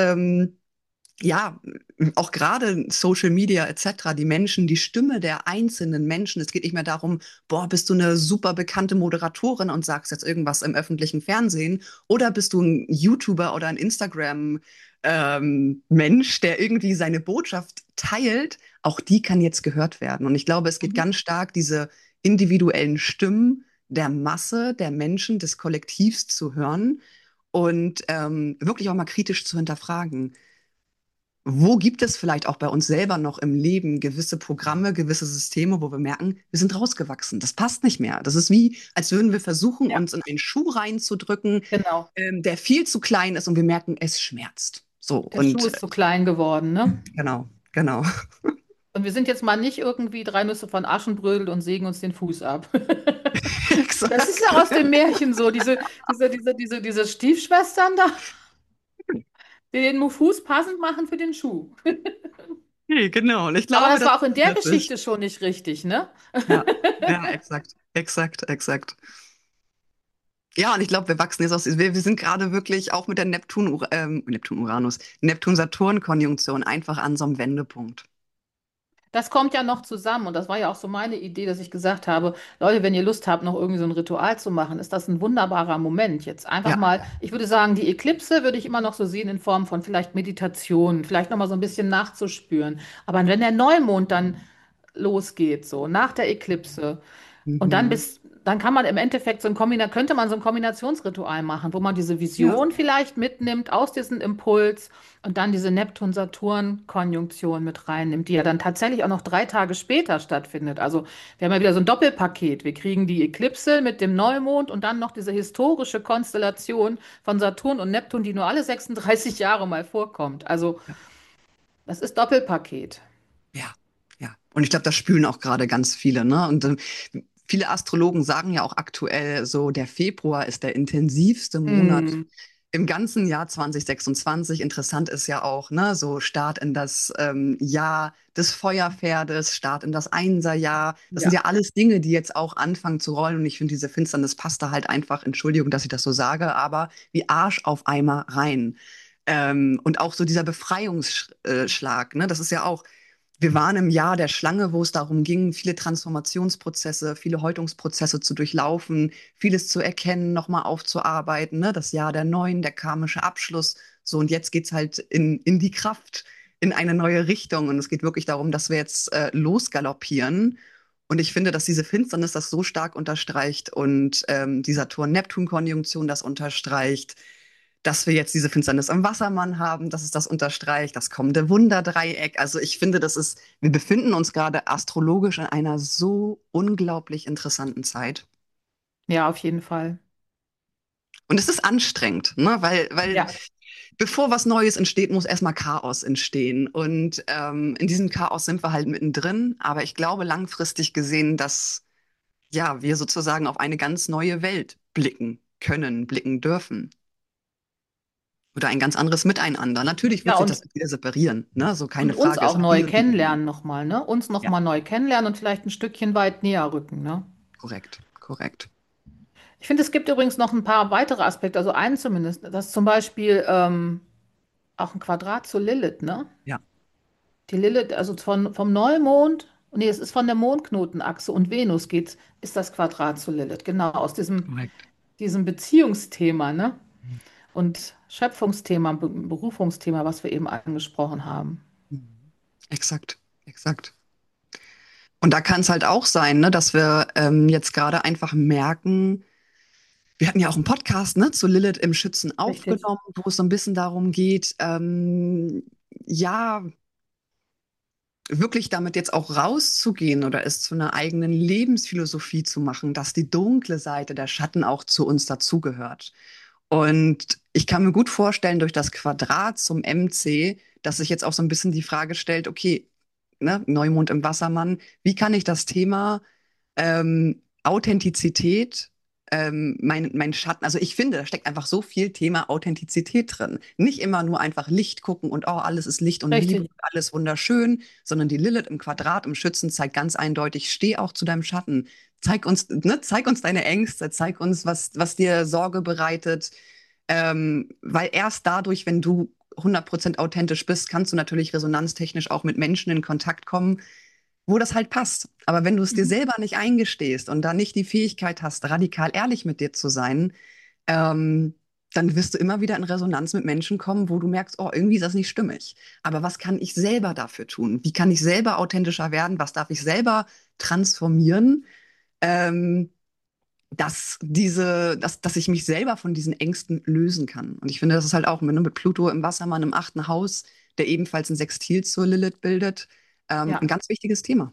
[SPEAKER 2] ja, auch gerade Social Media etc., die Menschen, die Stimme der einzelnen Menschen, es geht nicht mehr darum, boah, bist du eine super bekannte Moderatorin und sagst jetzt irgendwas im öffentlichen Fernsehen oder bist du ein YouTuber oder ein Instagram Mensch, der irgendwie seine Botschaft teilt, auch die kann jetzt gehört werden. Und ich glaube, es geht
[SPEAKER 3] Mhm.
[SPEAKER 2] ganz stark, diese individuellen Stimmen der Masse, der Menschen, des Kollektivs zu hören und wirklich auch mal kritisch zu hinterfragen. Wo gibt es vielleicht auch bei uns selber noch im Leben gewisse Programme, gewisse Systeme, wo wir merken, wir sind rausgewachsen, das passt nicht mehr. Das ist wie, als würden wir versuchen,
[SPEAKER 3] Ja,
[SPEAKER 2] uns in einen Schuh reinzudrücken,
[SPEAKER 3] genau.
[SPEAKER 2] der viel zu klein ist und wir merken, es schmerzt. So,
[SPEAKER 3] Der Schuh
[SPEAKER 2] und
[SPEAKER 3] ist zu klein geworden, ne?
[SPEAKER 2] genau, genau.
[SPEAKER 3] Und wir sind jetzt mal nicht irgendwie drei Nüsse von Aschenbrödel und sägen uns den Fuß ab. Das ist
[SPEAKER 2] Exakt.
[SPEAKER 3] ja aus dem Märchen so, diese Stiefschwestern da, die den Fuß passend machen für den Schuh.
[SPEAKER 2] Okay, genau. Und ich
[SPEAKER 3] Aber
[SPEAKER 2] glaube,
[SPEAKER 3] das
[SPEAKER 2] das
[SPEAKER 3] war auch in der
[SPEAKER 2] ändert sich.
[SPEAKER 3] Geschichte schon nicht richtig, ne?
[SPEAKER 2] Ja, ja, exakt, exakt, exakt. Ja, und ich glaube, wir wachsen jetzt aus. Wir sind gerade wirklich auch mit der Neptun-Uranus, Neptun-Saturn-Konjunktion einfach an so einem Wendepunkt.
[SPEAKER 3] Das kommt ja noch zusammen und das war ja auch so meine Idee, dass ich gesagt habe, Leute, wenn ihr Lust habt, noch irgendwie so ein Ritual zu machen, ist das ein wunderbarer Moment. Jetzt einfach
[SPEAKER 2] Ja,
[SPEAKER 3] mal, ich würde sagen, die Eklipse würde ich immer noch so sehen in Form von vielleicht Meditation, vielleicht noch mal so ein bisschen nachzuspüren. Aber wenn der Neumond dann losgeht, so nach der Eklipse, und
[SPEAKER 2] mhm.
[SPEAKER 3] dann kann man im Endeffekt könnte man so ein Kombinationsritual machen, wo man diese
[SPEAKER 2] Ja,
[SPEAKER 3] Vision vielleicht mitnimmt aus diesem Impuls und dann diese Neptun-Saturn-Konjunktion mit reinnimmt, die ja dann tatsächlich auch noch 3 Tage später stattfindet. Also wir haben ja wieder so ein Doppelpaket. Wir kriegen die Eklipse mit dem Neumond und dann noch diese historische Konstellation von Saturn und Neptun, die nur alle 36 Jahre mal vorkommt. Also
[SPEAKER 2] ja,
[SPEAKER 3] das ist Doppelpaket.
[SPEAKER 2] ja, ja. Und ich glaube, das spüren auch gerade ganz viele, ne? Und viele Astrologen sagen ja auch aktuell so, der Februar ist der intensivste Monat
[SPEAKER 3] Hm.
[SPEAKER 2] im ganzen Jahr 2026. Interessant ist ja auch, ne, so Start in das Jahr des Feuerpferdes, Start in das Einserjahr. Das sind
[SPEAKER 3] Ja.
[SPEAKER 2] ja alles Dinge, die jetzt auch anfangen zu rollen. Und ich finde, diese Finsternis passt da halt einfach, Entschuldigung, dass ich das so sage, aber wie Arsch auf Eimer rein. Und auch so dieser Befreiungsschlag, ne, das ist ja auch, wir waren im Jahr der Schlange, wo es darum ging, viele Transformationsprozesse, viele Häutungsprozesse zu durchlaufen, vieles zu erkennen, nochmal aufzuarbeiten, ne? Das Jahr der Neuen, der karmische Abschluss. So, und jetzt geht's halt in die Kraft, in eine neue Richtung. Und es geht wirklich darum, dass wir jetzt losgaloppieren. Und ich finde, dass diese Finsternis das so stark unterstreicht und die Saturn-Neptun-Konjunktion das unterstreicht, dass wir jetzt diese Finsternis am Wassermann haben, dass es das unterstreicht, das kommende Wunderdreieck. Also ich finde, wir befinden uns gerade astrologisch in einer so unglaublich interessanten Zeit.
[SPEAKER 3] Ja, auf jeden Fall.
[SPEAKER 2] Und es ist anstrengend, ne? Weil
[SPEAKER 3] Ja.
[SPEAKER 2] bevor was Neues entsteht, muss erstmal Chaos entstehen. Und in diesem Chaos sind wir halt mittendrin. Aber ich glaube langfristig gesehen, dass ja, wir sozusagen auf eine ganz neue Welt blicken können, blicken dürfen. Oder ein ganz anderes Miteinander. Natürlich wird
[SPEAKER 3] Ja,
[SPEAKER 2] sich das wieder separieren, ne? So
[SPEAKER 3] und
[SPEAKER 2] keine
[SPEAKER 3] uns
[SPEAKER 2] Frage, ist
[SPEAKER 3] auch
[SPEAKER 2] auch
[SPEAKER 3] neu
[SPEAKER 2] diese Dynamik.
[SPEAKER 3] kennenlernen nochmal, ne? Uns
[SPEAKER 2] Ja,
[SPEAKER 3] nochmal neu kennenlernen und vielleicht ein Stückchen weit näher rücken, ne?
[SPEAKER 2] korrekt, korrekt.
[SPEAKER 3] Ich finde, es gibt übrigens noch ein paar weitere Aspekte, also einen zumindest, dass zum Beispiel auch ein Quadrat zu Lilith, ne?
[SPEAKER 2] Ja,
[SPEAKER 3] Die Lilith, also vom Neumond, nee, es ist von der Mondknotenachse und Venus geht, ist das Quadrat zu Lilith, genau, aus
[SPEAKER 2] korrekt.
[SPEAKER 3] diesem Beziehungsthema, ne? Und Schöpfungsthema, Berufungsthema, was wir eben angesprochen haben.
[SPEAKER 2] Mhm. Exakt, exakt. Und da kann es halt auch sein, ne, dass wir jetzt gerade einfach merken, wir hatten ja auch einen Podcast, ne, zu Lilith im Schützen
[SPEAKER 3] Richtig.
[SPEAKER 2] aufgenommen, wo es so ein bisschen darum geht, ja, wirklich damit jetzt auch rauszugehen oder es zu einer eigenen Lebensphilosophie zu machen, dass die dunkle Seite, der Schatten auch zu uns dazugehört. Und ich kann mir gut vorstellen, durch das Quadrat zum MC, dass sich jetzt auch so ein bisschen die Frage stellt, okay, ne, Neumond im Wassermann, wie kann ich das Thema Authentizität, mein Schatten, also ich finde, da steckt einfach so viel Thema Authentizität drin. Nicht immer nur einfach Licht gucken und oh, alles ist Licht und Liebe,
[SPEAKER 3] Richtig.
[SPEAKER 2] alles wunderschön, sondern die Lilith im Quadrat, im Schützen zeigt ganz eindeutig, steh auch zu deinem Schatten. Zeig uns deine Ängste, zeig uns, was dir Sorge bereitet. Weil erst dadurch, wenn du 100% authentisch bist, kannst du natürlich resonanztechnisch auch mit Menschen in Kontakt kommen, wo das halt passt. Aber wenn du es dir
[SPEAKER 3] Mhm.
[SPEAKER 2] selber nicht eingestehst und da nicht die Fähigkeit hast, radikal ehrlich mit dir zu sein, ähm, dann wirst du immer wieder in Resonanz mit Menschen kommen, wo du merkst, oh, irgendwie ist das nicht stimmig. Aber was kann ich selber dafür tun? Wie kann ich selber authentischer werden? Was darf ich selber transformieren? Ähm, dass ich mich selber von diesen Ängsten lösen kann. Und ich finde, das ist halt auch mit Pluto im Wassermann im 8. Haus, der ebenfalls ein Sextil zur Lilith bildet, ein
[SPEAKER 3] Ja.
[SPEAKER 2] ganz wichtiges Thema.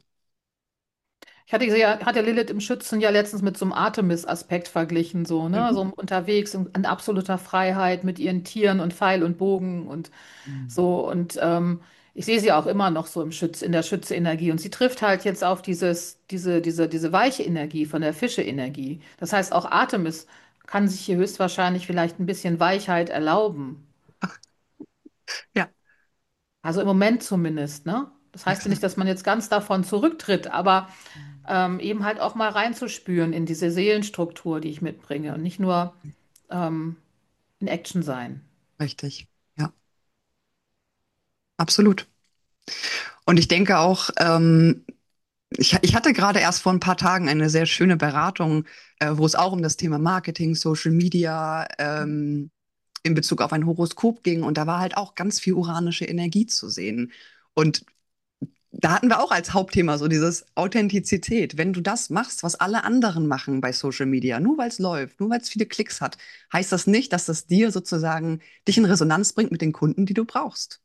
[SPEAKER 3] Hatte Lilith im Schützen ja letztens mit so einem Artemis-Aspekt verglichen, so, ne?
[SPEAKER 2] Mhm.
[SPEAKER 3] So unterwegs in absoluter Freiheit mit ihren Tieren und Pfeil und Bogen und
[SPEAKER 2] Mhm.
[SPEAKER 3] so. Und ich sehe sie auch immer noch so in der Schütze-Energie. Und sie trifft halt jetzt auf diese weiche Energie von der Fische-Energie. Das heißt, auch Artemis kann sich hier höchstwahrscheinlich vielleicht ein bisschen Weichheit erlauben.
[SPEAKER 2] Ja,
[SPEAKER 3] Also im Moment zumindest, ne? Das heißt ja nicht,
[SPEAKER 2] exakt.
[SPEAKER 3] dass man jetzt ganz davon zurücktritt, aber eben halt auch mal reinzuspüren in diese Seelenstruktur, die ich mitbringe und nicht nur ähm, in Action sein.
[SPEAKER 2] Richtig. Ja, absolut. Und ich denke auch, ich hatte gerade erst vor ein paar Tagen eine sehr schöne Beratung, wo es auch um das Thema Marketing, Social Media, in Bezug auf ein Horoskop ging. Und da war halt auch ganz viel uranische Energie zu sehen. Und da hatten wir auch als Hauptthema so dieses Authentizität. Wenn du das machst, was alle anderen machen bei Social Media, nur weil es läuft, nur weil es viele Klicks hat, heißt das nicht, dass das dir sozusagen dich in Resonanz bringt mit den Kunden, die du brauchst.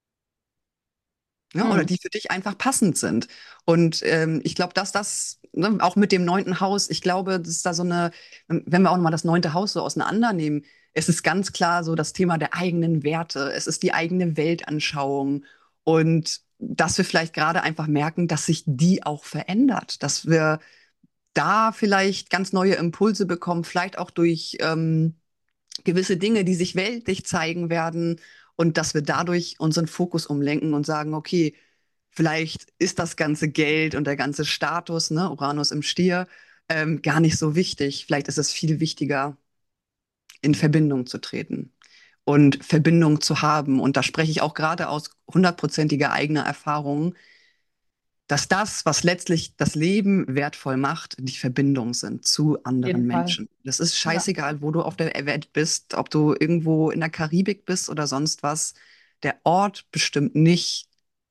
[SPEAKER 2] Ja, oder
[SPEAKER 3] Hm.
[SPEAKER 2] die für dich einfach passend sind. Und ich glaube, dass das, ne, auch mit dem 9. Haus, ich glaube, das ist da so eine, wenn wir auch nochmal das 9. Haus so auseinandernehmen, es ist ganz klar so das Thema der eigenen Werte. Es ist die eigene Weltanschauung. Und dass wir vielleicht gerade einfach merken, dass sich die auch verändert, dass wir da vielleicht ganz neue Impulse bekommen, vielleicht auch durch gewisse Dinge, die sich weltlich zeigen werden und dass wir dadurch unseren Fokus umlenken und sagen, okay, vielleicht ist das ganze Geld und der ganze Status, ne, Uranus im Stier, gar nicht so wichtig. Vielleicht ist es viel wichtiger, in Verbindung zu treten und Verbindung zu haben. Und da spreche ich auch gerade aus hundertprozentiger eigener Erfahrung, dass das, was letztlich das Leben wertvoll macht, die Verbindung sind zu
[SPEAKER 3] Auf
[SPEAKER 2] anderen
[SPEAKER 3] jeden Fall.
[SPEAKER 2] Menschen. Das ist
[SPEAKER 3] Ja.
[SPEAKER 2] scheißegal, wo du auf der Welt bist, ob du irgendwo in der Karibik bist oder sonst was. Der Ort bestimmt nicht,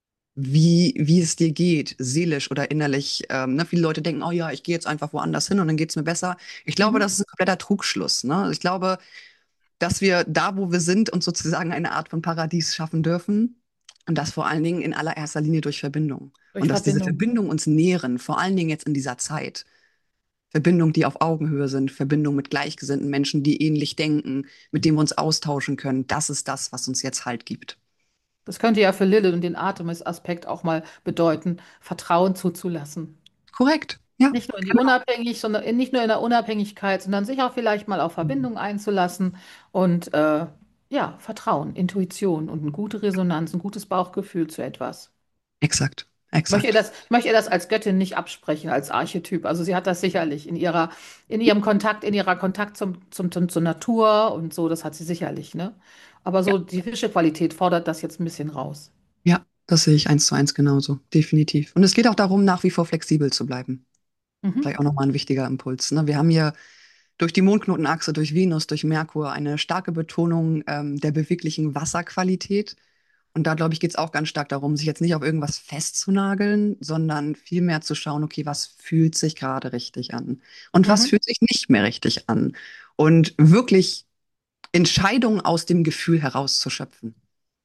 [SPEAKER 2] wie es dir geht, seelisch oder innerlich. Ne? Viele Leute denken, oh ja, ich gehe jetzt einfach woanders hin und dann geht es mir besser. Ich glaube,
[SPEAKER 3] Mhm.
[SPEAKER 2] das ist ein kompletter Trugschluss. Ne? Ich glaube, dass wir da, wo wir sind, uns sozusagen eine Art von Paradies schaffen dürfen. Und das vor allen Dingen in allererster Linie durch Verbindung.
[SPEAKER 3] Durch
[SPEAKER 2] Und dass diese
[SPEAKER 3] Verbindung.
[SPEAKER 2] Verbindung uns nähren, vor allen Dingen jetzt in dieser Zeit. Verbindung, die auf Augenhöhe sind, Verbindung mit gleichgesinnten Menschen, die ähnlich denken, mit denen wir uns austauschen können. Das ist das, was uns jetzt Halt gibt.
[SPEAKER 3] Das könnte ja für Lilith und den Artemis-Aspekt auch mal bedeuten, Vertrauen zuzulassen.
[SPEAKER 2] Korrekt. Ja,
[SPEAKER 3] Nicht nur in die
[SPEAKER 2] genau.
[SPEAKER 3] nicht nur in der Unabhängigkeit, sondern sich auch vielleicht mal auf Verbindung einzulassen und ja, Vertrauen, Intuition und eine gute Resonanz, ein gutes Bauchgefühl zu etwas.
[SPEAKER 2] Exakt. Exakt.
[SPEAKER 3] Ich möchte ihr das als Göttin nicht absprechen, als Archetyp. Also sie hat das sicherlich in ihrem Kontakt, in ihrer Kontakt zur Natur und so, das hat sie sicherlich, ne? Aber
[SPEAKER 2] Ja.
[SPEAKER 3] so die Fischequalität fordert das jetzt ein bisschen raus.
[SPEAKER 2] Ja, das sehe ich eins zu eins genauso. Definitiv. Und es geht auch darum, nach wie vor flexibel zu bleiben.
[SPEAKER 3] Mhm.
[SPEAKER 2] Vielleicht auch nochmal ein wichtiger Impuls. Ne? Wir haben hier durch die Mondknotenachse, durch Venus, durch Merkur eine starke Betonung der beweglichen Wasserqualität. Und da, glaube ich, geht es auch ganz stark darum, sich jetzt nicht auf irgendwas festzunageln, sondern vielmehr zu schauen, okay, was fühlt sich gerade richtig an und was
[SPEAKER 3] Mhm.
[SPEAKER 2] fühlt sich nicht mehr richtig an. Und wirklich Entscheidungen aus dem Gefühl herauszuschöpfen.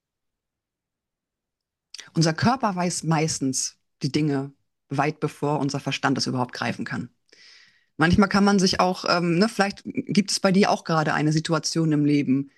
[SPEAKER 2] Unser Körper weiß meistens die Dinge weit bevor unser Verstand es überhaupt greifen kann. Manchmal kann man sich auch, ne, vielleicht gibt es bei dir auch gerade eine Situation im Leben,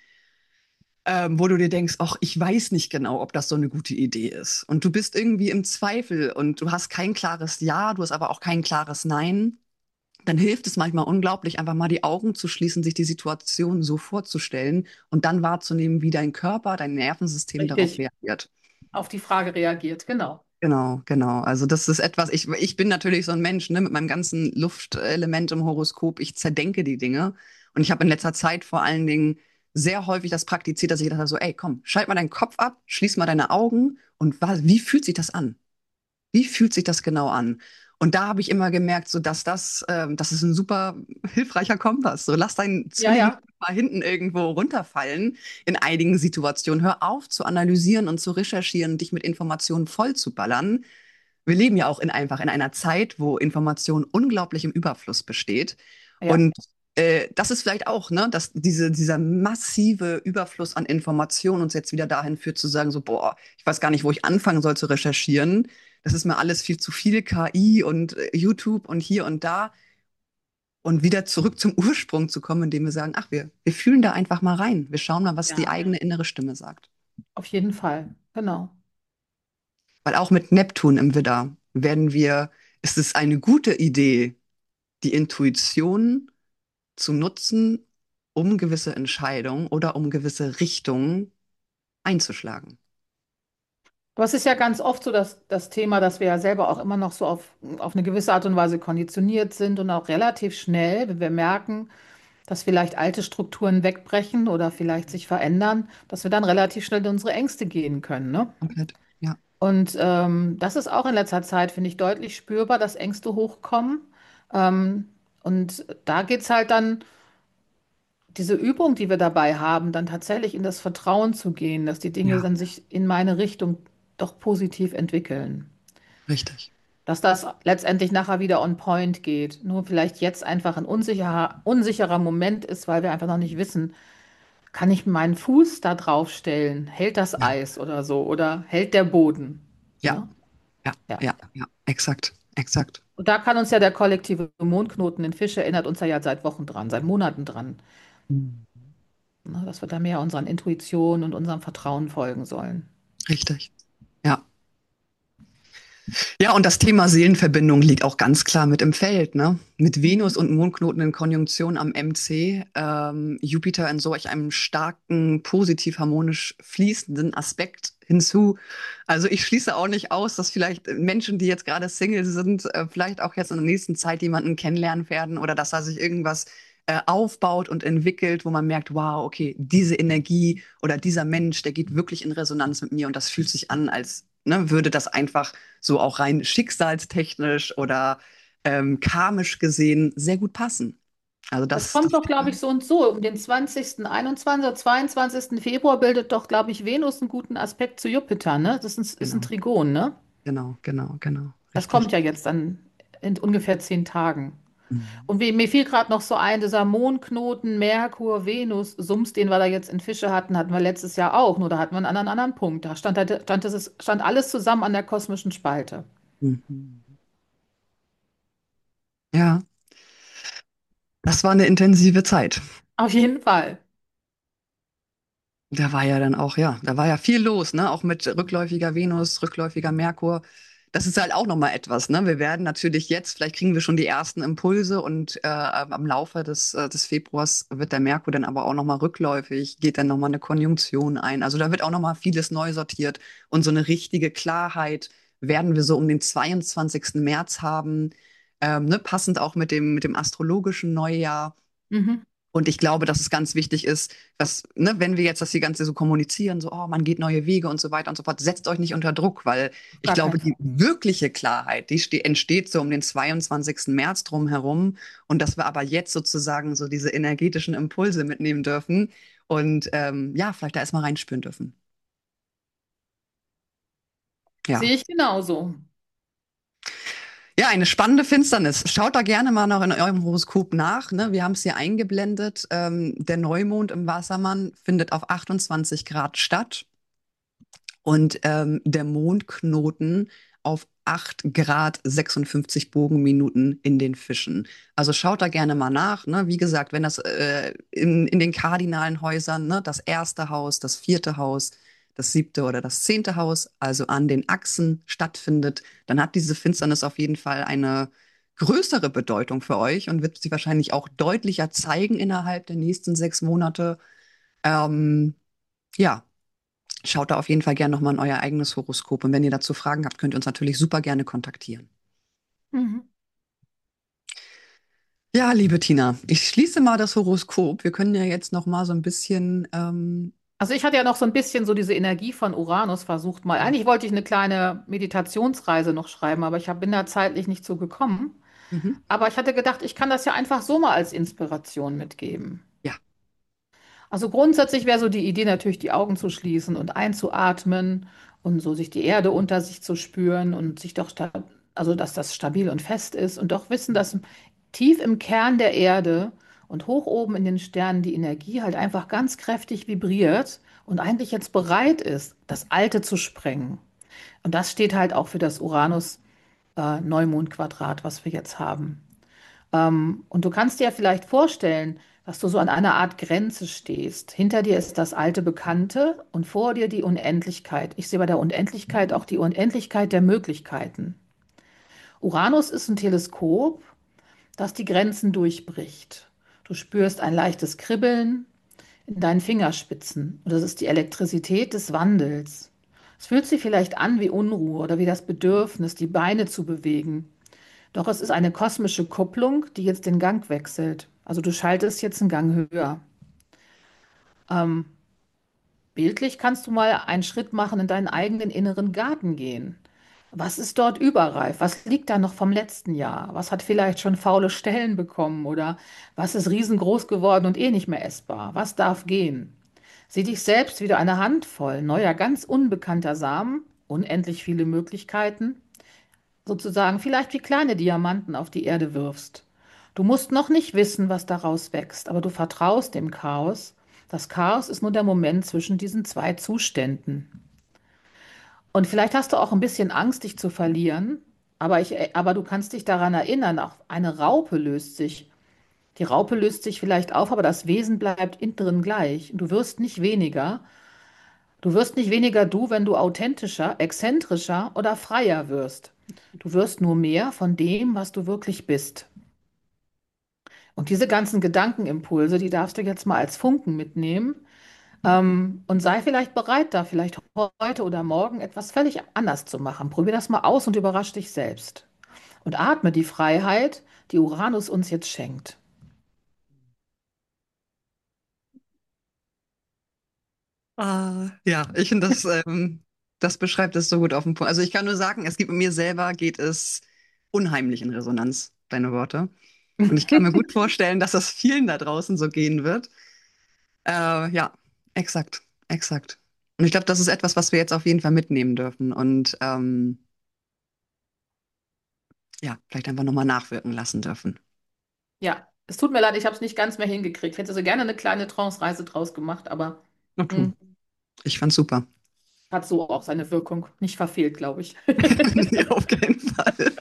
[SPEAKER 2] wo du dir denkst, ach, ich weiß nicht genau, ob das so eine gute Idee ist. Und du bist irgendwie im Zweifel und du hast kein klares Ja, du hast aber auch kein klares Nein. Dann hilft es manchmal unglaublich, einfach mal die Augen zu schließen, sich die Situation so vorzustellen und dann wahrzunehmen, wie dein Körper, dein Nervensystem darauf
[SPEAKER 3] Richtig,
[SPEAKER 2] reagiert.
[SPEAKER 3] auf die Frage reagiert, genau.
[SPEAKER 2] Genau, genau. Also das ist etwas, ich bin natürlich so ein Mensch, ne, mit meinem ganzen Luftelement im Horoskop. Ich zerdenke die Dinge. Und ich habe in letzter Zeit vor allen Dingen sehr häufig das praktiziert, dass ich gedacht habe, so, ey, komm, schalt mal deinen Kopf ab, schließ mal deine Augen und wie fühlt sich das an? Wie fühlt sich das genau an? Und da habe ich immer gemerkt, so dass das ist ein super hilfreicher Kompass. So lass deinen
[SPEAKER 3] Ja,
[SPEAKER 2] Zwilling
[SPEAKER 3] ja,
[SPEAKER 2] mal hinten irgendwo runterfallen in einigen Situationen. Hör auf zu analysieren und zu recherchieren, dich mit Informationen voll zu ballern. Wir leben ja auch einfach in einer Zeit, wo Information unglaublich im Überfluss besteht.
[SPEAKER 3] ja.
[SPEAKER 2] Und das ist vielleicht auch, ne, dass dieser massive Überfluss an Informationen uns jetzt wieder dahin führt zu sagen, so, boah, ich weiß gar nicht, wo ich anfangen soll zu recherchieren. Das ist mir alles viel zu viel, KI und YouTube und hier und da. Und wieder zurück zum Ursprung zu kommen, indem wir sagen, ach, wir fühlen da einfach mal rein. Wir schauen mal, was die
[SPEAKER 3] Ja,
[SPEAKER 2] eigene innere Stimme sagt.
[SPEAKER 3] auf jeden Fall, genau.
[SPEAKER 2] Weil auch mit Neptun im Widder ist es eine gute Idee, die Intuition zu nutzen, um gewisse Entscheidungen oder um gewisse Richtungen einzuschlagen.
[SPEAKER 3] Aber es ist ja ganz oft so, dass das Thema, dass wir ja selber auch immer noch so auf eine gewisse Art und Weise konditioniert sind und auch relativ schnell, wenn wir merken, dass vielleicht alte Strukturen wegbrechen oder vielleicht sich verändern, dass wir dann relativ schnell in unsere Ängste gehen können, ne?
[SPEAKER 2] Komplett. Ja,
[SPEAKER 3] Und das ist auch in letzter Zeit, finde ich, deutlich spürbar, dass Ängste hochkommen. Ähm, und da geht es halt dann, diese Übung, die wir dabei haben, dann tatsächlich in das Vertrauen zu gehen, dass die Dinge
[SPEAKER 2] ja,
[SPEAKER 3] dann sich in meine Richtung doch positiv entwickeln.
[SPEAKER 2] richtig.
[SPEAKER 3] Dass das letztendlich nachher wieder on point geht. Nur vielleicht jetzt einfach ein unsicherer Moment ist, weil wir einfach noch nicht wissen, kann ich meinen Fuß da drauf stellen? Hält das
[SPEAKER 2] Ja,
[SPEAKER 3] Eis oder so? Oder hält der Boden?
[SPEAKER 2] ja,
[SPEAKER 3] Ne?
[SPEAKER 2] ja,
[SPEAKER 3] Ja.
[SPEAKER 2] ja, ja, exakt, exakt.
[SPEAKER 3] Und da kann uns ja der kollektive Mondknoten in Fische erinnert uns ja seit Wochen dran, seit Monaten dran,
[SPEAKER 2] Mhm.
[SPEAKER 3] ne, dass wir da mehr unseren Intuitionen und unserem Vertrauen folgen sollen.
[SPEAKER 2] Richtig. Ja. Ja, und das Thema Seelenverbindung liegt auch ganz klar mit im Feld, ne? Mit Venus und Mondknoten in Konjunktion am MC, Jupiter in solch einem starken, positiv harmonisch fließenden Aspekt hinzu. Also ich schließe auch nicht aus, dass vielleicht Menschen, die jetzt gerade Single sind, vielleicht auch jetzt in der nächsten Zeit jemanden kennenlernen werden oder dass da sich irgendwas aufbaut und entwickelt, wo man merkt, wow, okay, diese Energie oder dieser Mensch, der geht wirklich in Resonanz mit mir und das fühlt sich an, als ne, würde das einfach so auch rein schicksalstechnisch oder karmisch gesehen sehr gut passen. Also
[SPEAKER 3] Das
[SPEAKER 2] das
[SPEAKER 3] kommt doch, glaube ich, so und so. Um den 20., 21. oder 22. Februar bildet doch, glaube ich, Venus einen guten Aspekt zu Jupiter, ne? Ist ein
[SPEAKER 2] genau,
[SPEAKER 3] Trigon, ne?
[SPEAKER 2] genau,
[SPEAKER 3] Das
[SPEAKER 2] richtig.
[SPEAKER 3] kommt ja jetzt dann in ungefähr 10 Tagen.
[SPEAKER 2] Mhm.
[SPEAKER 3] Und mir fiel gerade noch so ein, dieser Mondknoten Merkur, Venus, Sums, den wir da jetzt in Fische hatten, hatten wir letztes Jahr auch, nur da hatten wir einen anderen Punkt. Da stand alles zusammen an der kosmischen Spalte.
[SPEAKER 2] Mhm. Ja, das war eine intensive Zeit.
[SPEAKER 3] Auf jeden Fall.
[SPEAKER 2] Da war ja dann auch, ja, da war ja viel los, ne? Auch mit rückläufiger Venus, rückläufiger Merkur. Das ist halt auch nochmal etwas, ne? Wir werden natürlich jetzt, vielleicht kriegen wir schon die ersten Impulse und am Laufe des Februars wird der Merkur dann aber auch nochmal rückläufig, geht dann nochmal eine Konjunktion ein. Also da wird auch nochmal vieles neu sortiert und so eine richtige Klarheit werden wir so um den 22. März haben, ne? Passend auch mit dem astrologischen Neujahr.
[SPEAKER 3] Mhm.
[SPEAKER 2] Und ich glaube, dass es ganz wichtig ist, dass, ne, wenn wir jetzt das die ganze so kommunizieren, so, oh, man geht neue Wege und so weiter und so fort, setzt euch nicht unter Druck, weil
[SPEAKER 3] Auf
[SPEAKER 2] ich
[SPEAKER 3] gar
[SPEAKER 2] glaube,
[SPEAKER 3] keinen
[SPEAKER 2] die
[SPEAKER 3] Fall.
[SPEAKER 2] wirkliche Klarheit, entsteht so um den 22. März drum herum. Und dass wir aber jetzt sozusagen so diese energetischen Impulse mitnehmen dürfen und ja, vielleicht da erstmal reinspüren dürfen. Ja.
[SPEAKER 3] Sehe ich genauso.
[SPEAKER 2] Ja, eine spannende Finsternis. Schaut da gerne mal noch in eurem Horoskop nach. Ne? Wir haben es hier eingeblendet. Der Neumond im Wassermann findet auf 28 Grad statt und der Mondknoten auf 8 Grad 56 Bogenminuten in den Fischen. Also schaut da gerne mal nach. Ne? Wie gesagt, wenn das in den kardinalen Häusern, ne, das erste Haus, das vierte Haus, das siebte oder das zehnte Haus, also an den Achsen stattfindet, dann hat diese Finsternis auf jeden Fall eine größere Bedeutung für euch und wird sich wahrscheinlich auch deutlicher zeigen innerhalb der nächsten 6 Monate. Ähm, ja, schaut da auf jeden Fall gerne nochmal in euer eigenes Horoskop. Und wenn ihr dazu Fragen habt, könnt ihr uns natürlich super gerne kontaktieren.
[SPEAKER 3] Mhm.
[SPEAKER 2] Ja, liebe Tina, ich schließe mal das Horoskop. Wir können ja jetzt noch mal so ein bisschen.
[SPEAKER 3] Also ich hatte ja noch so ein bisschen so diese Energie von Uranus versucht mal. Eigentlich wollte ich eine kleine Meditationsreise noch schreiben, aber bin da zeitlich nicht so gekommen.
[SPEAKER 2] Mhm.
[SPEAKER 3] Aber ich hatte gedacht, ich kann das ja einfach so mal als Inspiration mitgeben.
[SPEAKER 2] Ja,
[SPEAKER 3] Also grundsätzlich wäre so die Idee natürlich, die Augen zu schließen und einzuatmen und so sich die Erde unter sich zu spüren und sich doch, also dass das stabil und fest ist und doch wissen, dass tief im Kern der Erde und hoch oben in den Sternen die Energie halt einfach ganz kräftig vibriert und eigentlich jetzt bereit ist, das Alte zu sprengen. Und das steht halt auch für das Uranus-Neumond-Quadrat, was wir jetzt haben. Und du kannst dir ja vielleicht vorstellen, dass du so an einer Art Grenze stehst. Hinter dir ist das alte Bekannte und vor dir die Unendlichkeit. Ich sehe bei der Unendlichkeit auch die Unendlichkeit der Möglichkeiten. Uranus ist ein Teleskop, das die Grenzen durchbricht. Du spürst ein leichtes Kribbeln in deinen Fingerspitzen und das ist die Elektrizität des Wandels. Es fühlt sich vielleicht an wie Unruhe oder wie das Bedürfnis, die Beine zu bewegen. Doch es ist eine kosmische Kupplung, die jetzt den Gang wechselt. Also du schaltest jetzt einen Gang höher. Ähm, Bildlich kannst du mal einen Schritt machen in deinen eigenen inneren Garten gehen. Was ist dort überreif? Was liegt da noch vom letzten Jahr? Was hat vielleicht schon faule Stellen bekommen? Oder was ist riesengroß geworden und eh nicht mehr essbar? Was darf gehen? Sieh dich selbst wieder eine Handvoll neuer, ganz unbekannter Samen, unendlich viele Möglichkeiten, sozusagen vielleicht wie kleine Diamanten auf die Erde wirfst. Du musst noch nicht wissen, was daraus wächst, aber du vertraust dem Chaos. Das Chaos ist nur der Moment zwischen diesen zwei Zuständen. Und vielleicht hast du auch ein bisschen Angst, dich zu verlieren, aber du kannst dich daran erinnern, auch eine Raupe löst sich. Die Raupe löst sich vielleicht auf, aber das Wesen bleibt innen drin gleich. Du wirst nicht weniger, Du wirst nicht weniger du, wenn du authentischer, exzentrischer oder freier wirst. Du wirst nur mehr von dem, was du wirklich bist. Und diese ganzen Gedankenimpulse, die darfst du jetzt mal als Funken mitnehmen, und sei vielleicht bereit, da vielleicht heute oder morgen etwas völlig anders zu machen. Probier das mal aus und überrasch dich selbst. Und atme die Freiheit, die Uranus uns jetzt schenkt.
[SPEAKER 2] Ja, ich finde, das beschreibt es so gut auf den Punkt. Also ich kann nur sagen, es gibt mit mir selber, geht es unheimlich in Resonanz, deine Worte. Und ich kann mir gut vorstellen, dass das vielen da draußen so gehen wird. Ja, exakt, exakt. Und ich glaube, das ist etwas, was wir jetzt auf jeden Fall mitnehmen dürfen und ja, vielleicht einfach nochmal nachwirken lassen dürfen.
[SPEAKER 3] Ja, es tut mir leid, ich habe es nicht ganz mehr hingekriegt. Hätte so gerne eine kleine Trance-Reise draus gemacht, aber
[SPEAKER 2] Okay.
[SPEAKER 3] hm,
[SPEAKER 2] Ich fand's super.
[SPEAKER 3] hat so auch seine Wirkung. Nicht verfehlt, glaube ich.
[SPEAKER 2] Ja, auf keinen Fall.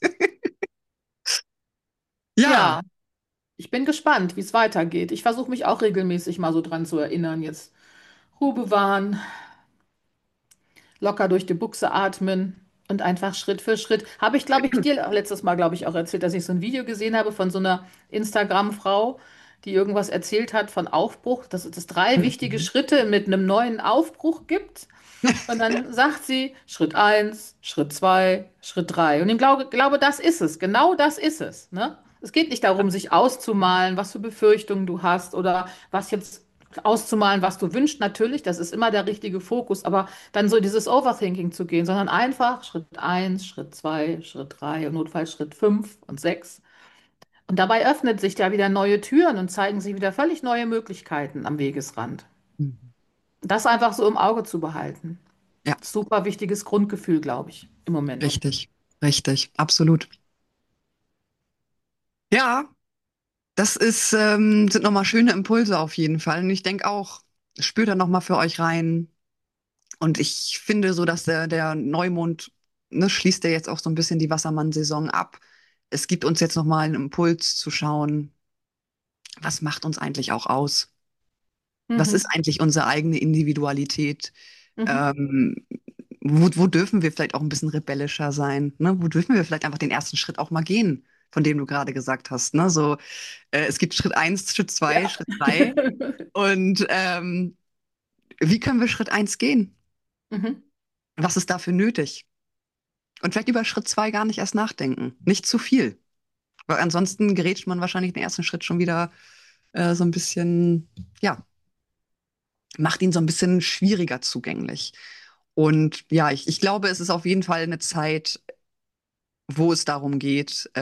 [SPEAKER 2] Ja,
[SPEAKER 3] Ja, ich bin gespannt, wie es weitergeht. Ich versuche mich auch regelmäßig mal so dran zu erinnern. Jetzt Ruhe bewahren, locker durch die Buchse atmen und einfach Schritt für Schritt. Habe ich, glaube ich, dir letztes Mal, glaube ich, auch erzählt, dass ich so ein Video gesehen habe von so einer Instagram-Frau, die irgendwas erzählt hat von Aufbruch, dass es drei wichtige
[SPEAKER 2] mhm.
[SPEAKER 3] Schritte mit einem neuen Aufbruch gibt. Und dann sagt sie Schritt eins, Schritt 2, Schritt 3. Und ich glaube, das ist es. Genau das ist es. Ne? Es geht nicht darum, sich auszumalen, was für Befürchtungen du hast oder was jetzt auszumalen, was du wünschst. Natürlich, das ist immer der richtige Fokus, aber dann so dieses Overthinking zu gehen, sondern einfach Schritt eins, Schritt 2, Schritt 3 und notfalls Schritt 5 und 6. Und dabei öffnet sich da wieder neue Türen und zeigen sich wieder völlig neue Möglichkeiten am Wegesrand.
[SPEAKER 2] Mhm.
[SPEAKER 3] Das einfach so im Auge zu behalten.
[SPEAKER 2] Ja,
[SPEAKER 3] Super wichtiges Grundgefühl, glaube ich, im Moment.
[SPEAKER 2] richtig, richtig, absolut. Ja, sind nochmal schöne Impulse auf jeden Fall. Und ich denke auch, spürt da nochmal für euch rein. Und ich finde so, dass der Neumond, ne, schließt ja jetzt auch so ein bisschen die Wassermann-Saison ab. Es gibt uns jetzt nochmal einen Impuls zu schauen, was macht uns eigentlich auch aus? Was ist
[SPEAKER 3] Mhm.
[SPEAKER 2] eigentlich unsere eigene Individualität?
[SPEAKER 3] Mhm.
[SPEAKER 2] Ähm, wo dürfen wir vielleicht auch ein bisschen rebellischer sein? Ne? Wo dürfen wir vielleicht einfach den ersten Schritt auch mal gehen, von dem du gerade gesagt hast? Ne? So, es gibt Schritt eins, Schritt zwei,
[SPEAKER 3] Ja.
[SPEAKER 2] Schritt drei. Und wie können wir Schritt eins gehen?
[SPEAKER 3] Mhm.
[SPEAKER 2] Was ist dafür nötig? Und vielleicht über Schritt zwei gar nicht erst nachdenken. Nicht zu viel. Weil ansonsten gerät man wahrscheinlich den ersten Schritt schon wieder so ein bisschen, ja, macht ihn so ein bisschen schwieriger zugänglich. Und ja, ich glaube, es ist auf jeden Fall eine Zeit, wo es darum geht,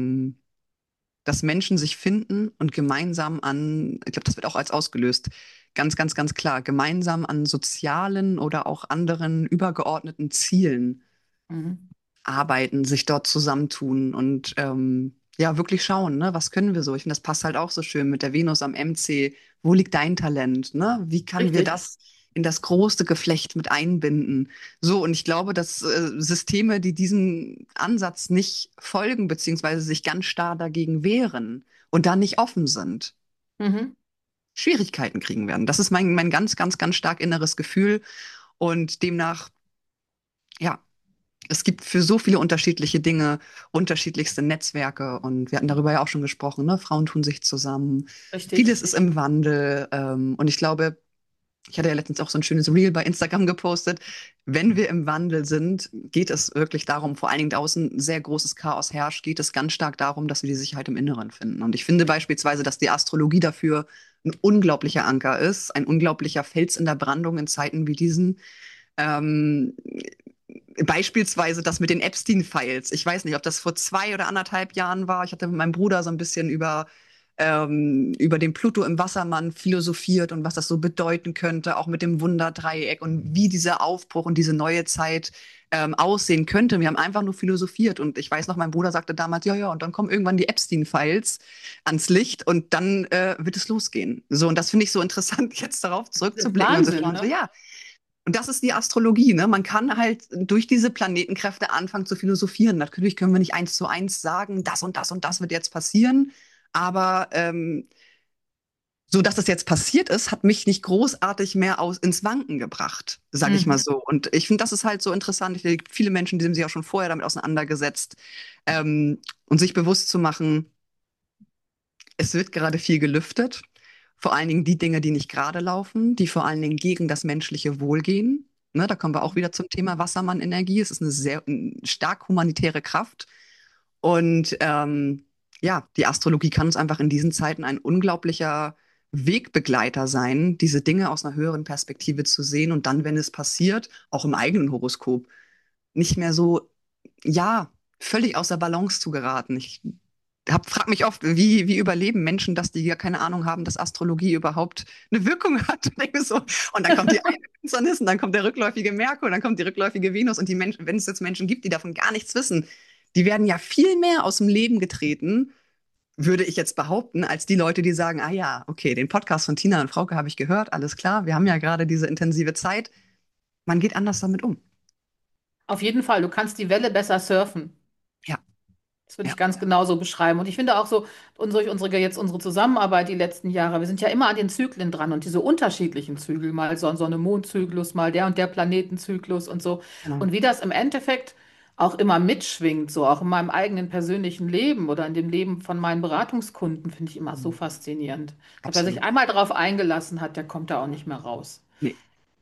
[SPEAKER 2] dass Menschen sich finden und gemeinsam ich glaube, das wird auch als ausgelöst, ganz, ganz, ganz klar, gemeinsam an sozialen oder auch anderen übergeordneten Zielen
[SPEAKER 3] Mhm.
[SPEAKER 2] arbeiten, sich dort zusammentun und ja, wirklich schauen, ne, was können wir so? Ich finde, das passt halt auch so schön mit der Venus am MC. Wo liegt dein Talent, ne? Wie können wir
[SPEAKER 3] Richtig.
[SPEAKER 2] das in das große Geflecht mit einbinden? So, und ich glaube, dass Systeme, die diesem Ansatz nicht folgen, beziehungsweise sich ganz starr dagegen wehren und da nicht offen sind,
[SPEAKER 3] Mhm.
[SPEAKER 2] Schwierigkeiten kriegen werden. Das ist mein ganz, ganz, ganz stark inneres Gefühl. Und demnach, ja, es gibt für so viele unterschiedliche Dinge unterschiedlichste Netzwerke und wir hatten darüber ja auch schon gesprochen, ne? Frauen tun sich zusammen.
[SPEAKER 3] Richtig.
[SPEAKER 2] Vieles ist im Wandel und ich glaube, ich hatte ja letztens auch so ein schönes Reel bei Instagram gepostet. Wenn wir im Wandel sind, geht es wirklich darum, vor allen Dingen draußen sehr großes Chaos herrscht, geht es ganz stark darum, dass wir die Sicherheit im Inneren finden. Und ich finde beispielsweise, dass die Astrologie dafür ein unglaublicher Anker ist, ein unglaublicher Fels in der Brandung in Zeiten wie diesen. Ähm, Beispielsweise das mit den Epstein-Files. Ich weiß nicht, ob das vor 2 oder 1,5 Jahren war. Ich hatte mit meinem Bruder so ein bisschen über den Pluto im Wassermann philosophiert und was das so bedeuten könnte, auch mit dem Wunderdreieck und wie dieser Aufbruch und diese neue Zeit aussehen könnte. Wir haben einfach nur philosophiert und ich weiß noch, mein Bruder sagte damals, ja, ja, und dann kommen irgendwann die Epstein-Files ans Licht und dann wird es losgehen. So, und das finde ich so interessant, jetzt darauf
[SPEAKER 3] Das ist
[SPEAKER 2] zurückzublicken und zu
[SPEAKER 3] Wahnsinn,
[SPEAKER 2] schauen, so,
[SPEAKER 3] ne?
[SPEAKER 2] ja, und das ist die Astrologie, ne? Man kann halt durch diese Planetenkräfte anfangen zu philosophieren. Natürlich können wir nicht eins zu eins sagen, das und das und das wird jetzt passieren. Aber so dass das jetzt passiert ist, hat mich nicht großartig mehr ins Wanken gebracht, sage ich mal
[SPEAKER 3] Mhm.
[SPEAKER 2] so. Und ich finde, das ist halt so interessant. Viele Menschen, die haben sich auch schon vorher damit auseinandergesetzt, und sich bewusst zu machen, es wird gerade viel gelüftet. Vor allen Dingen die Dinge, die nicht gerade laufen, die vor allen Dingen gegen das menschliche Wohl gehen. Ne, da kommen wir auch wieder zum Thema Wassermann-Energie. Es ist eine sehr stark humanitäre Kraft. Und ja, die Astrologie kann uns einfach in diesen Zeiten ein unglaublicher Wegbegleiter sein, diese Dinge aus einer höheren Perspektive zu sehen und dann, wenn es passiert, auch im eigenen Horoskop, nicht mehr so, ja, völlig außer Balance zu geraten. Frag mich oft, wie überleben Menschen das, die ja keine Ahnung haben, dass Astrologie überhaupt eine Wirkung hat. Und denke so, und dann kommt die eine Finsternis und dann kommt der rückläufige Merkur und dann kommt die rückläufige Venus und die Menschen, wenn es jetzt Menschen gibt, die davon gar nichts wissen, die werden ja viel mehr aus dem Leben getreten, würde ich jetzt behaupten, als die Leute, die sagen, ah ja, okay, den Podcast von Tina und Frauke habe ich gehört, alles klar, wir haben ja gerade diese intensive Zeit. Man geht anders damit um.
[SPEAKER 3] Auf jeden Fall, du kannst die Welle besser surfen.
[SPEAKER 2] Ja,
[SPEAKER 3] Das würde
[SPEAKER 2] ja,
[SPEAKER 3] ich ganz genauso beschreiben. Und ich finde auch so, unsere Zusammenarbeit die letzten Jahre, wir sind ja immer an den Zyklen dran und diese unterschiedlichen Zyklen, mal so eine Mondzyklus, mal der und der Planetenzyklus und so.
[SPEAKER 2] genau.
[SPEAKER 3] Und wie das im Endeffekt auch immer mitschwingt, so auch in meinem eigenen persönlichen Leben oder in dem Leben von meinen Beratungskunden, finde ich immer so
[SPEAKER 2] Mhm.
[SPEAKER 3] faszinierend. Ich glaube, wer sich
[SPEAKER 2] Absolut.
[SPEAKER 3] einmal darauf eingelassen hat, der kommt da auch nicht mehr raus.
[SPEAKER 2] Nee.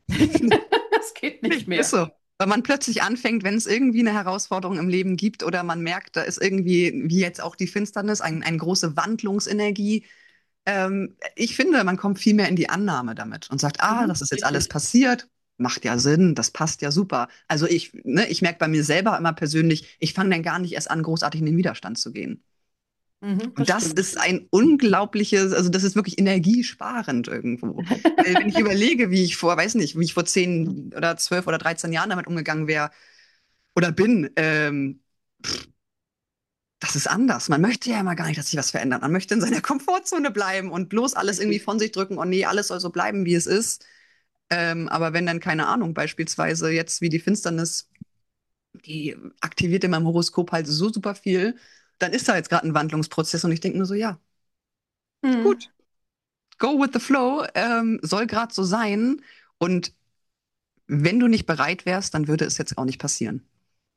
[SPEAKER 3] Das geht nicht
[SPEAKER 2] Nee, ist
[SPEAKER 3] mehr.
[SPEAKER 2] so. Weil man plötzlich anfängt, wenn es irgendwie eine Herausforderung im Leben gibt oder man merkt, da ist irgendwie, wie jetzt auch die Finsternis, eine große Wandlungsenergie. Ich finde, man kommt viel mehr in die Annahme damit und sagt, ah,
[SPEAKER 3] Mhm,
[SPEAKER 2] das ist jetzt alles
[SPEAKER 3] richtig.
[SPEAKER 2] passiert, macht ja Sinn, das passt ja super. Also ich merke bei mir selber immer persönlich, ich fange dann gar nicht erst an, großartig in den Widerstand zu gehen.
[SPEAKER 3] Mhm,
[SPEAKER 2] Und
[SPEAKER 3] das
[SPEAKER 2] das
[SPEAKER 3] stimmt.
[SPEAKER 2] ist ein unglaubliches, also das ist wirklich energiesparend irgendwo. Weil wenn ich überlege, weiß nicht, wie ich vor 10 oder 12 oder 13 Jahren damit umgegangen wäre oder bin, das ist anders. Man möchte ja immer gar nicht, dass sich was verändert. Man möchte in seiner Komfortzone bleiben und bloß alles irgendwie
[SPEAKER 3] Richtig.
[SPEAKER 2] von sich drücken. Oh nee, alles soll so bleiben, wie es ist. Aber wenn dann, keine Ahnung, beispielsweise jetzt wie die Finsternis, die aktiviert in meinem Horoskop halt so super viel, dann ist da jetzt gerade ein Wandlungsprozess und ich denke nur so, ja,
[SPEAKER 3] Mhm.
[SPEAKER 2] gut, go with the flow, soll gerade so sein. Und wenn du nicht bereit wärst, dann würde es jetzt auch nicht passieren.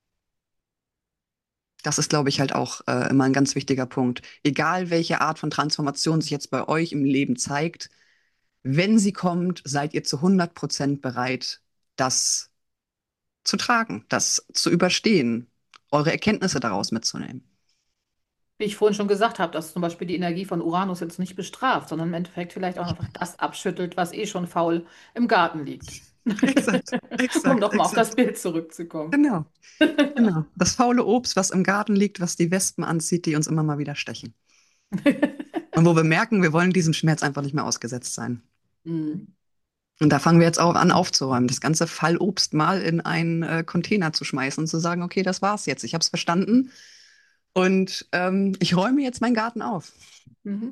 [SPEAKER 2] Das ist, glaube ich, halt auch immer ein ganz wichtiger Punkt. Egal, welche Art von Transformation sich jetzt bei euch im Leben zeigt, wenn sie kommt, seid ihr zu 100% bereit, das zu tragen, das zu überstehen, eure Erkenntnisse daraus mitzunehmen.
[SPEAKER 3] Wie ich vorhin schon gesagt habe, dass zum Beispiel die Energie von Uranus jetzt nicht bestraft, sondern im Endeffekt vielleicht auch einfach das abschüttelt, was eh schon faul im Garten liegt.
[SPEAKER 2] Exakt,
[SPEAKER 3] Um
[SPEAKER 2] exakt,
[SPEAKER 3] nochmal auf das
[SPEAKER 2] exakt.
[SPEAKER 3] Bild zurückzukommen.
[SPEAKER 2] Genau, genau. Das faule Obst, was im Garten liegt, was die Wespen anzieht, die uns immer mal wieder stechen. Und wo wir merken, wir wollen diesem Schmerz einfach nicht mehr ausgesetzt sein.
[SPEAKER 3] Mhm.
[SPEAKER 2] Und da fangen wir jetzt auch an aufzuräumen, das ganze Fallobst mal in einen Container zu schmeißen und zu sagen, okay, das war's jetzt, ich habe es verstanden und ich räume jetzt meinen Garten auf.
[SPEAKER 3] Mhm.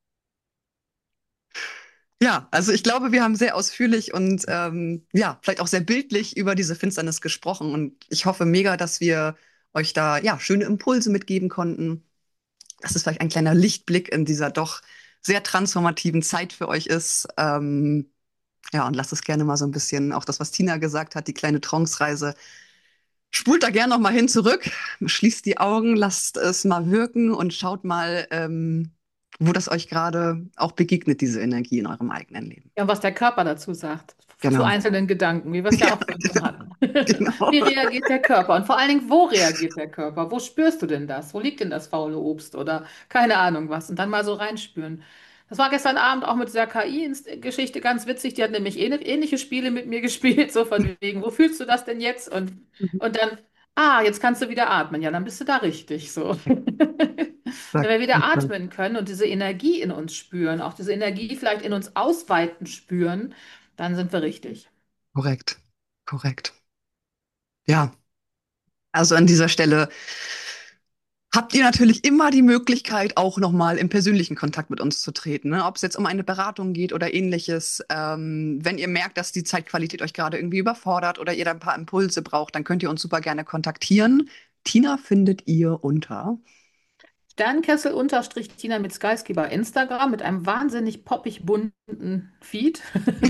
[SPEAKER 2] Ja, also ich glaube, wir haben sehr ausführlich und ja, vielleicht auch sehr bildlich über diese Finsternis gesprochen und ich hoffe mega, dass wir euch da ja schöne Impulse mitgeben konnten, dass es vielleicht ein kleiner Lichtblick in dieser doch sehr transformativen Zeit für euch ist. Ja, und lasst es gerne mal so ein bisschen, auch das, was Tina gesagt hat, die kleine Trance-Reise. Spult da gerne noch mal hin zurück, schließt die Augen, lasst es mal wirken und schaut mal, wo das euch gerade auch begegnet, diese Energie in eurem eigenen Leben.
[SPEAKER 3] Ja, und was der Körper dazu sagt, zu
[SPEAKER 2] Genau.
[SPEAKER 3] einzelnen Gedanken, wie wir es ja
[SPEAKER 2] Ja,
[SPEAKER 3] auch vorhin schon
[SPEAKER 2] genau.
[SPEAKER 3] hatten.
[SPEAKER 2] Genau.
[SPEAKER 3] Wie reagiert der Körper? Und vor allen Dingen, wo reagiert der Körper? Wo spürst du denn das? Wo liegt denn das faule Obst oder keine Ahnung was? Und dann mal so reinspüren. Das war gestern Abend auch mit dieser KI-Geschichte ganz witzig. Die hat nämlich ähnliche Spiele mit mir gespielt, so von wegen, wo fühlst du das denn jetzt? Und dann, jetzt kannst du wieder atmen. Ja, dann bist du da richtig so. Wenn
[SPEAKER 2] Exakt,
[SPEAKER 3] wir wieder
[SPEAKER 2] exakt.
[SPEAKER 3] atmen können und diese Energie in uns spüren, auch diese Energie vielleicht in uns ausweiten spüren, dann sind wir richtig.
[SPEAKER 2] Korrekt. Korrekt. Ja, also an dieser Stelle habt ihr natürlich immer die Möglichkeit, auch nochmal im persönlichen Kontakt mit uns zu treten, ne? Ob es jetzt um eine Beratung geht oder ähnliches. Wenn ihr merkt, dass die Zeitqualität euch gerade irgendwie überfordert oder ihr da ein paar Impulse braucht, dann könnt ihr uns super gerne kontaktieren. Tina findet ihr unter.
[SPEAKER 3] Sternkessel-Tina mit Skyski bei Instagram mit einem wahnsinnig poppig bunten Feed.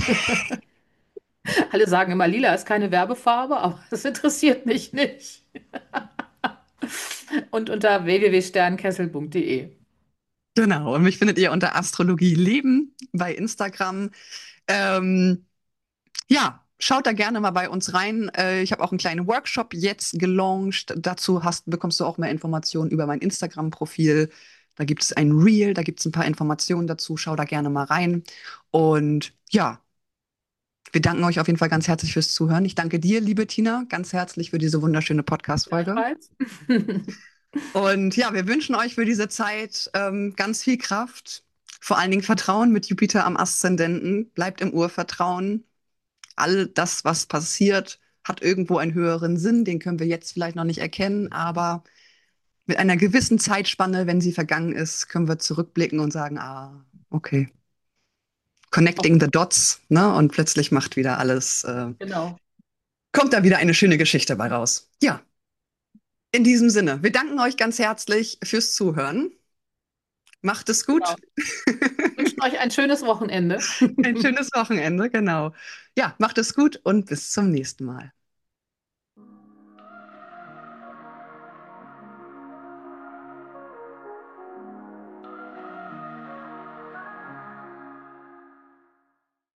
[SPEAKER 3] Alle sagen immer, lila ist keine Werbefarbe, aber das interessiert mich nicht. Und unter www.sternkessel.de.
[SPEAKER 2] Genau, und mich findet ihr unter Astrologie Leben bei Instagram. Ähm, ja, schaut da gerne mal bei uns rein. Ich habe auch einen kleinen Workshop jetzt gelauncht. Dazu bekommst du auch mehr Informationen über mein Instagram-Profil. Da gibt es ein Reel, da gibt es ein paar Informationen dazu. Schau da gerne mal rein. Und ja, wir danken euch auf jeden Fall ganz herzlich fürs Zuhören. Ich danke dir, liebe Tina, ganz herzlich für diese wunderschöne Podcast-Folge.
[SPEAKER 3] Gleichfalls.
[SPEAKER 2] Und ja, wir wünschen euch für diese Zeit ganz viel Kraft, vor allen Dingen Vertrauen mit Jupiter am Aszendenten. Bleibt im Urvertrauen. All das, was passiert, hat irgendwo einen höheren Sinn. Den können wir jetzt vielleicht noch nicht erkennen, aber mit einer gewissen Zeitspanne, wenn sie vergangen ist, können wir zurückblicken und sagen, ah, okay. Connecting the dots, ne? Und plötzlich macht wieder alles,
[SPEAKER 3] Genau.
[SPEAKER 2] kommt da wieder eine schöne Geschichte bei raus. Ja, in diesem Sinne, wir danken euch ganz herzlich fürs Zuhören. Macht es
[SPEAKER 3] Genau.
[SPEAKER 2] gut.
[SPEAKER 3] Wünschen euch ein schönes Wochenende.
[SPEAKER 2] Ein schönes Wochenende, genau. Ja, macht es gut und bis zum nächsten Mal.